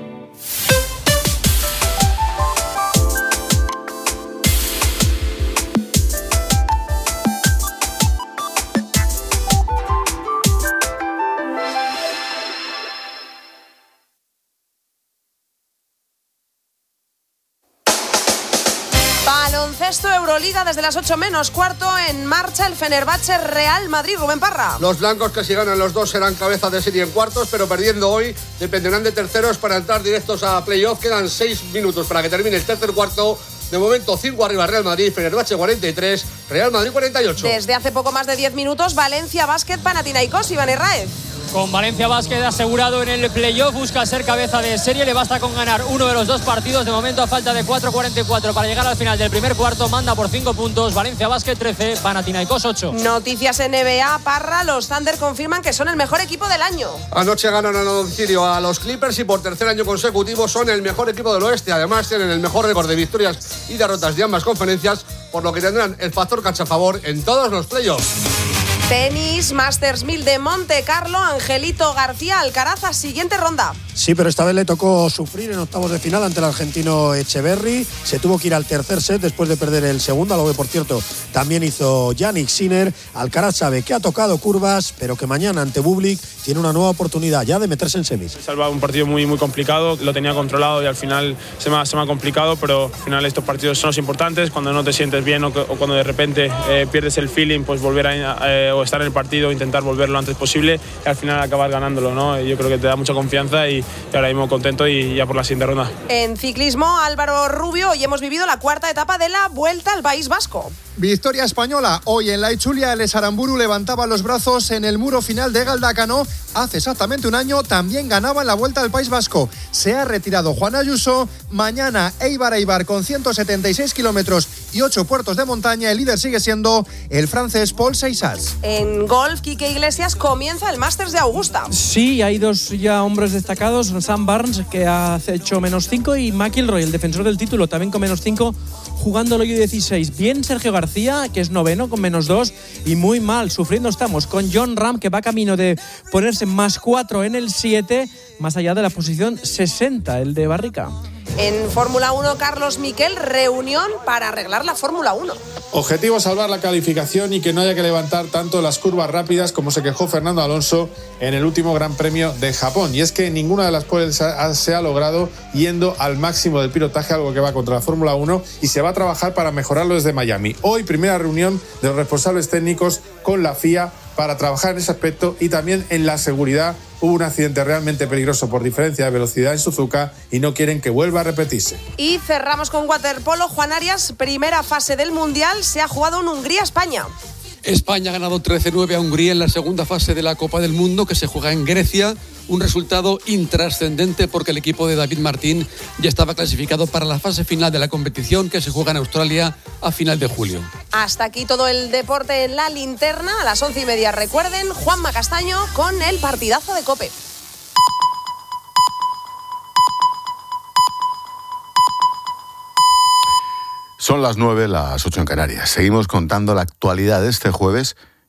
Baloncesto Euroliga desde las ocho menos cuarto, en marcha el Fenerbahce Real Madrid. Rubén Parra. Los blancos, que si ganan los dos serán cabeza de serie en cuartos, pero perdiendo hoy dependerán de terceros para entrar directos a playoff. Quedan seis minutos para que termine el tercer cuarto. De momento cinco arriba Real Madrid, Fenerbahce cuarenta y tres, Real Madrid cuarenta y ocho. Desde hace poco más de diez minutos, Valencia Basket Panathinaikos. Iván Herráez. Con Valencia Basket asegurado en el playoff, busca ser cabeza de serie, le basta con ganar uno de los dos partidos. De momento, a falta de cuatro cuarenta y cuatro para llegar al final del primer cuarto, manda por cinco puntos. Valencia Basket trece, Panathinaikos ocho. Noticias N B A, Parra. Los Thunder confirman que son el mejor equipo del año. Anoche ganan a domicilio a los Clippers y por tercer año consecutivo son el mejor equipo del oeste. Además, tienen el mejor récord de victorias y derrotas de ambas conferencias, por lo que tendrán el factor cancha a favor en todos los playoffs. Tenis, Masters mil de Monte Carlo, Angelito García Alcaraz a siguiente ronda. Sí, pero esta vez le tocó sufrir en octavos de final ante el argentino Echeverry. Se tuvo que ir al tercer set después de perder el segundo, algo que por cierto también hizo Yannick Sinner. Alcaraz sabe que ha tocado curvas, pero que mañana ante Bublik tiene una nueva oportunidad ya de meterse en semis. He salvado un partido muy, muy complicado, lo tenía controlado y al final se me ha, se me ha complicado, pero al final estos partidos son los importantes. Cuando no te sientes bien o, o cuando de repente eh, pierdes el feeling, pues volver a eh, o estar en el partido, intentar volverlo lo antes posible y al final acabar ganándolo, ¿no? Yo creo que te da mucha confianza y, y ahora mismo contento y ya por la siguiente ronda. En ciclismo, Álvaro Rubio, hoy hemos vivido la cuarta etapa de la Vuelta al País Vasco. Victoria española. Hoy en la Itzulia, el Esaramburu levantaba los brazos en el muro final de Galdacano. Hace exactamente un año también ganaba en la Vuelta al País Vasco. Se ha retirado Juan Ayuso. Mañana Eibar Eibar con ciento setenta y seis kilómetros y ocho puertos de montaña. El líder sigue siendo el francés Paul Seixas. En golf, Quique Iglesias comienza el Masters de Augusta. Sí, hay dos ya hombres destacados. Sam Barnes, que ha hecho menos cinco, y McIlroy, el defensor del título, también con menos cinco, jugando el hoyo dieciséis. Bien Sergio García, que es noveno con menos dos, y muy mal, sufriendo estamos con John Ram, que va camino de ponerse más cuatro en el siete, más allá de la posición sesenta, el de Barrica. En Fórmula uno, Carlos Miquel, reunión para arreglar la Fórmula uno. Objetivo: salvar la calificación y que no haya que levantar tanto las curvas rápidas, como se quejó Fernando Alonso en el último Gran Premio de Japón. Y es que ninguna de las poles se ha logrado yendo al máximo del pilotaje, algo que va contra la Fórmula uno, y se va a trabajar para mejorarlo desde Miami. Hoy, primera reunión de los responsables técnicos con la F I A para trabajar en ese aspecto y también en la seguridad. Hubo un accidente realmente peligroso por diferencia de velocidad en Suzuka y no quieren que vuelva a repetirse. Y cerramos con waterpolo. Juan Arias, primera fase del Mundial, se ha jugado en Hungría-España. España ha ganado trece nueve a Hungría en la segunda fase de la Copa del Mundo, que se juega en Grecia. Un resultado intrascendente porque el equipo de David Martín ya estaba clasificado para la fase final de la competición, que se juega en Australia a final de julio. Hasta aquí todo el deporte en La Linterna. A las once y media, recuerden, Juanma Castaño con el partidazo de COPE. Son las nueve, las ocho en Canarias. Seguimos contando la actualidad de este jueves